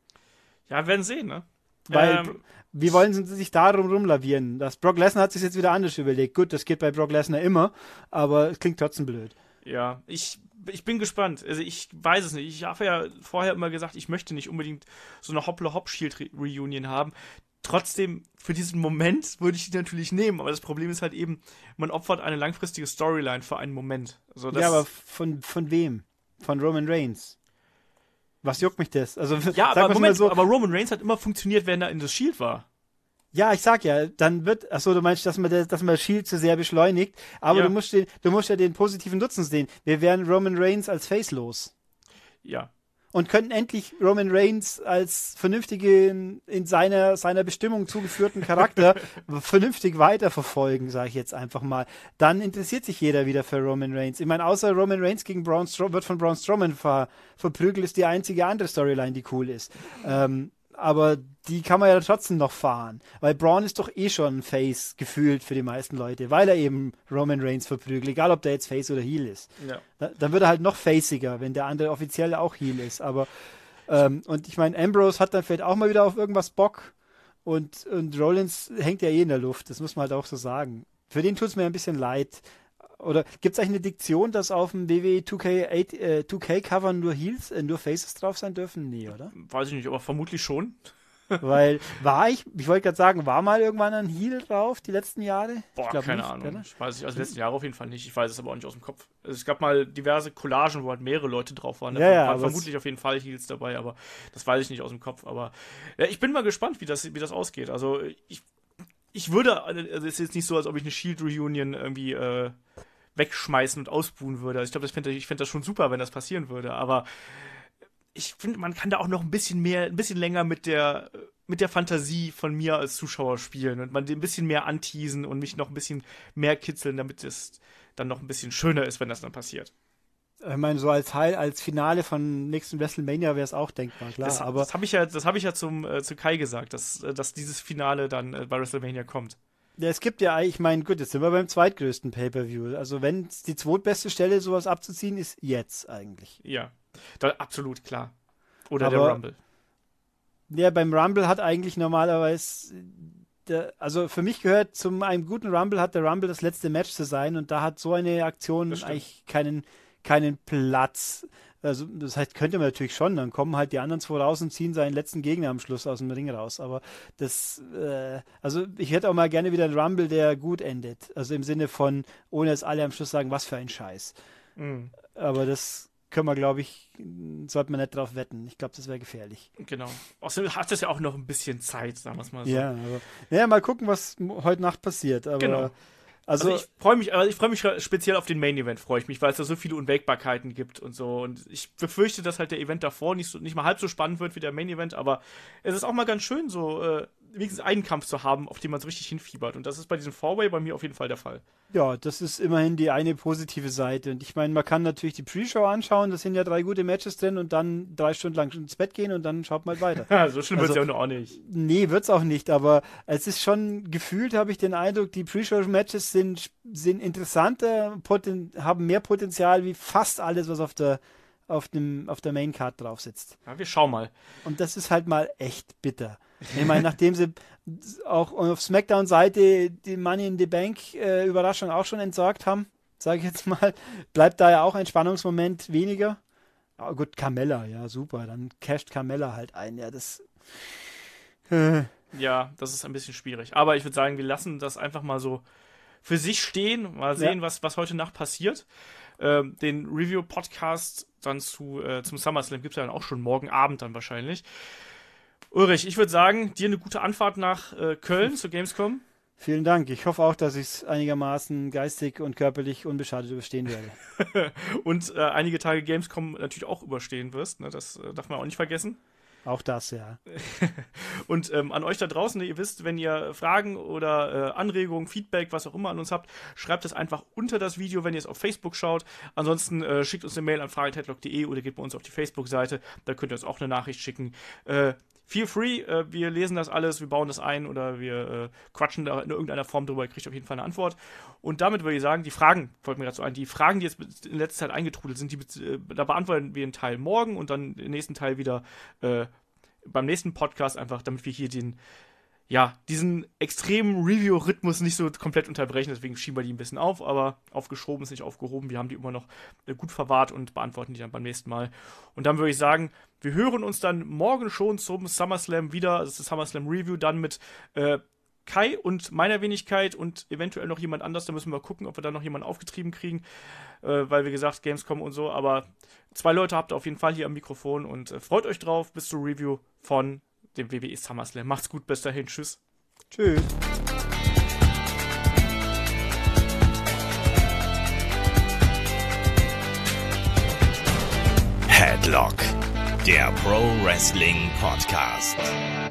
Ja, werden sehen, ne? Weil, Ähm, wie wollen sie sich darum rumlavieren? Das Brock Lesnar hat sich jetzt wieder anders überlegt. Gut, das geht bei Brock Lesnar immer, aber es klingt trotzdem blöd. Ja, ich, ich bin gespannt. Also ich weiß es nicht. Ich habe ja vorher immer gesagt, ich möchte nicht unbedingt so eine Hoppla-Hop-Shield-Reunion haben. Trotzdem, für diesen Moment würde ich die natürlich nehmen. Aber das Problem ist halt eben, man opfert eine langfristige Storyline für einen Moment. Also das, Ja, aber von, von wem? Von Roman Reigns. Was juckt mich das? Also, ja, sag aber mal Moment, so, aber Roman Reigns hat immer funktioniert, wenn er in das Shield war. ja, ich sag ja, dann wird, achso, du meinst, dass man das, dass man das Shield zu sehr beschleunigt, aber Ja. du musst den, du musst ja den positiven Nutzen sehen. Wir wären Roman Reigns als Face los. Ja. Und könnten endlich Roman Reigns als vernünftigen, in seiner, seiner Bestimmung zugeführten Charakter vernünftig weiterverfolgen, sage ich jetzt einfach mal. Dann interessiert sich jeder wieder für Roman Reigns. Ich meine, außer Roman Reigns gegen Braun Strowman, wird von Braun Strowman ver, verprügelt, ist die einzige andere Storyline, die cool ist. Ähm, aber die kann man ja trotzdem noch fahren. Weil Braun ist doch eh schon ein Face gefühlt für die meisten Leute, weil er eben Roman Reigns verprügelt, egal ob der jetzt Face oder Heel ist. Ja. Da, dann wird er halt noch faciger, wenn der andere offiziell auch Heel ist. Aber ähm, und ich meine, Ambrose hat dann vielleicht auch mal wieder auf irgendwas Bock und, und Rollins hängt ja eh in der Luft, das muss man halt auch so sagen. Für den tut es mir ein bisschen leid. Oder gibt es eigentlich eine Diktion, dass auf dem W W E zwei K acht, äh, zwei K-Cover nur Heels, äh, nur Faces drauf sein dürfen? Nee, oder? Weiß ich nicht, aber vermutlich schon. Weil war ich, ich wollte gerade sagen, war mal irgendwann ein Heel drauf die letzten Jahre? Boah, ich glaub keine nicht, Ahnung. oder? Ich weiß nicht, also die letzten Jahre auf jeden Fall nicht. Ich weiß es aber auch nicht aus dem Kopf. Also es gab mal diverse Collagen, wo halt mehrere Leute drauf waren. Da Ja, ja, waren aber vermutlich auf jeden Fall Heels dabei, aber das weiß ich nicht aus dem Kopf. Aber ja, ich bin mal gespannt, wie das, wie das ausgeht. Also ich, ich würde, also es ist jetzt nicht so, als ob ich eine Shield-Reunion irgendwie äh, wegschmeißen und ausbuhen würde. Also ich glaube, das fände ich fände das schon super, wenn das passieren würde. Aber ich finde, man kann da auch noch ein bisschen mehr, ein bisschen länger mit der mit der Fantasie von mir als Zuschauer spielen und man den ein bisschen mehr anteasen und mich noch ein bisschen mehr kitzeln, damit es dann noch ein bisschen schöner ist, wenn das dann passiert. Ich meine, so als Teil, als Finale von nächsten WrestleMania wäre es auch denkbar, klar. Das, aber das habe ich ja, das habe ich ja zum äh, zu Kai gesagt, dass, äh, dass dieses Finale dann äh, bei WrestleMania kommt. ja, es gibt ja, ich meine, gut, jetzt sind wir beim zweitgrößten Pay-Per-View. Also wenn die zweitbeste Stelle, sowas abzuziehen, ist jetzt eigentlich. Ja, da, absolut klar. Oder Aber- der Rumble. Ja, beim Rumble hat eigentlich normalerweise, der, also für mich gehört zum einem guten Rumble hat der Rumble das letzte Match zu sein und da hat so eine Aktion Das stimmt. eigentlich keinen, keinen Platz. Also das heißt, könnte man natürlich schon, dann kommen halt die anderen zwei raus und ziehen seinen letzten Gegner am Schluss aus dem Ring raus. Aber das, äh, also ich hätte auch mal gerne wieder einen Rumble, der gut endet. Also im Sinne von, ohne dass alle am Schluss sagen, was für ein Scheiß. Mhm. Aber das können wir, glaube ich, sollte man nicht drauf wetten. Ich glaube, das wäre gefährlich. Genau. Außerdem hat das ja auch noch ein bisschen Zeit, sagen wir es mal so. Ja, aber naja, mal gucken, was m- heute Nacht passiert. Aber Genau. also, Also, ich freue mich, also ich freue mich speziell auf den Main Event, freue ich mich, weil es da so viele Unwägbarkeiten gibt und so. Und ich befürchte, dass halt der Event davor nicht so, nicht mal halb so spannend wird wie der Main Event, aber es ist auch mal ganz schön, so äh, wenigstens einen Kampf zu haben, auf den man so richtig hinfiebert. Und das ist bei diesem Four-Way bei mir auf jeden Fall der Fall. Ja, das ist immerhin die eine positive Seite. Und ich meine, man kann natürlich die Pre-Show anschauen, da sind ja drei gute Matches drin und dann drei Stunden lang ins Bett gehen und dann schaut man weiter. Ja, so schlimm also, wird es ja auch nicht. Nee, wird's auch nicht, aber es ist schon gefühlt, habe ich den Eindruck, die Pre-Show-Matches sind, sind interessanter, poten, haben mehr Potenzial wie fast alles, was auf der auf dem auf der Main-Card drauf sitzt. Ja, wir schauen mal. Und das ist halt mal echt bitter. Ich meine, nachdem sie auch auf SmackDown-Seite die Money in the Bank-Überraschung äh, auch schon entsorgt haben, sage ich jetzt mal, bleibt da ja auch ein Spannungsmoment weniger. Aber gut, Carmella, ja super, dann casht Carmella halt ein. Ja, das äh. Ja, das ist ein bisschen schwierig. Aber ich würde sagen, wir lassen das einfach mal so für sich stehen. Mal sehen, ja. was, was heute Nacht passiert. Ähm, den Review-Podcast dann zu, äh, zum SummerSlam gibt es ja dann auch schon morgen Abend dann wahrscheinlich. Ulrich, ich würde sagen, dir eine gute Anfahrt nach äh, Köln zur Gamescom. Vielen Dank. Ich hoffe auch, dass ich es einigermaßen geistig und körperlich unbeschadet überstehen werde. Und äh, einige Tage Gamescom natürlich auch überstehen wirst. Ne? Das äh, darf man auch nicht vergessen. Auch das, ja. Und ähm, an euch da draußen, ihr wisst, wenn ihr Fragen oder äh, Anregungen, Feedback, was auch immer an uns habt, schreibt es einfach unter das Video, wenn ihr es auf Facebook schaut. Ansonsten äh, schickt uns eine Mail an fragen at headlock punkt de oder geht bei uns auf die Facebook-Seite. Da könnt ihr uns auch eine Nachricht schicken. Äh, Feel free, äh, wir lesen das alles, wir bauen das ein oder wir äh, quatschen da in irgendeiner Form drüber, ihr kriegt auf jeden Fall eine Antwort. Und damit würde ich sagen, die Fragen, fällt mir gerade so ein, die Fragen, die jetzt in letzter Zeit eingetrudelt sind, die, äh, da beantworten wir einen Teil morgen und dann den nächsten Teil wieder äh, beim nächsten Podcast, einfach damit wir hier den, ja, diesen extremen Review-Rhythmus nicht so komplett unterbrechen, deswegen schieben wir die ein bisschen auf, aber aufgeschoben ist nicht aufgehoben, wir haben die immer noch äh, gut verwahrt und beantworten die dann beim nächsten Mal. Und dann würde ich sagen, wir hören uns dann morgen schon zum SummerSlam wieder, das ist das SummerSlam Review, dann mit äh, Kai und meiner Wenigkeit und eventuell noch jemand anders, da müssen wir gucken, ob wir da noch jemanden aufgetrieben kriegen, äh, weil wie gesagt, Gamescom und so, aber zwei Leute habt ihr auf jeden Fall hier am Mikrofon und äh, freut euch drauf, bis zur Review von dem W W E SummerSlam. Macht's gut, bis dahin, tschüss. Tschüss. Headlock, der Pro Wrestling Podcast.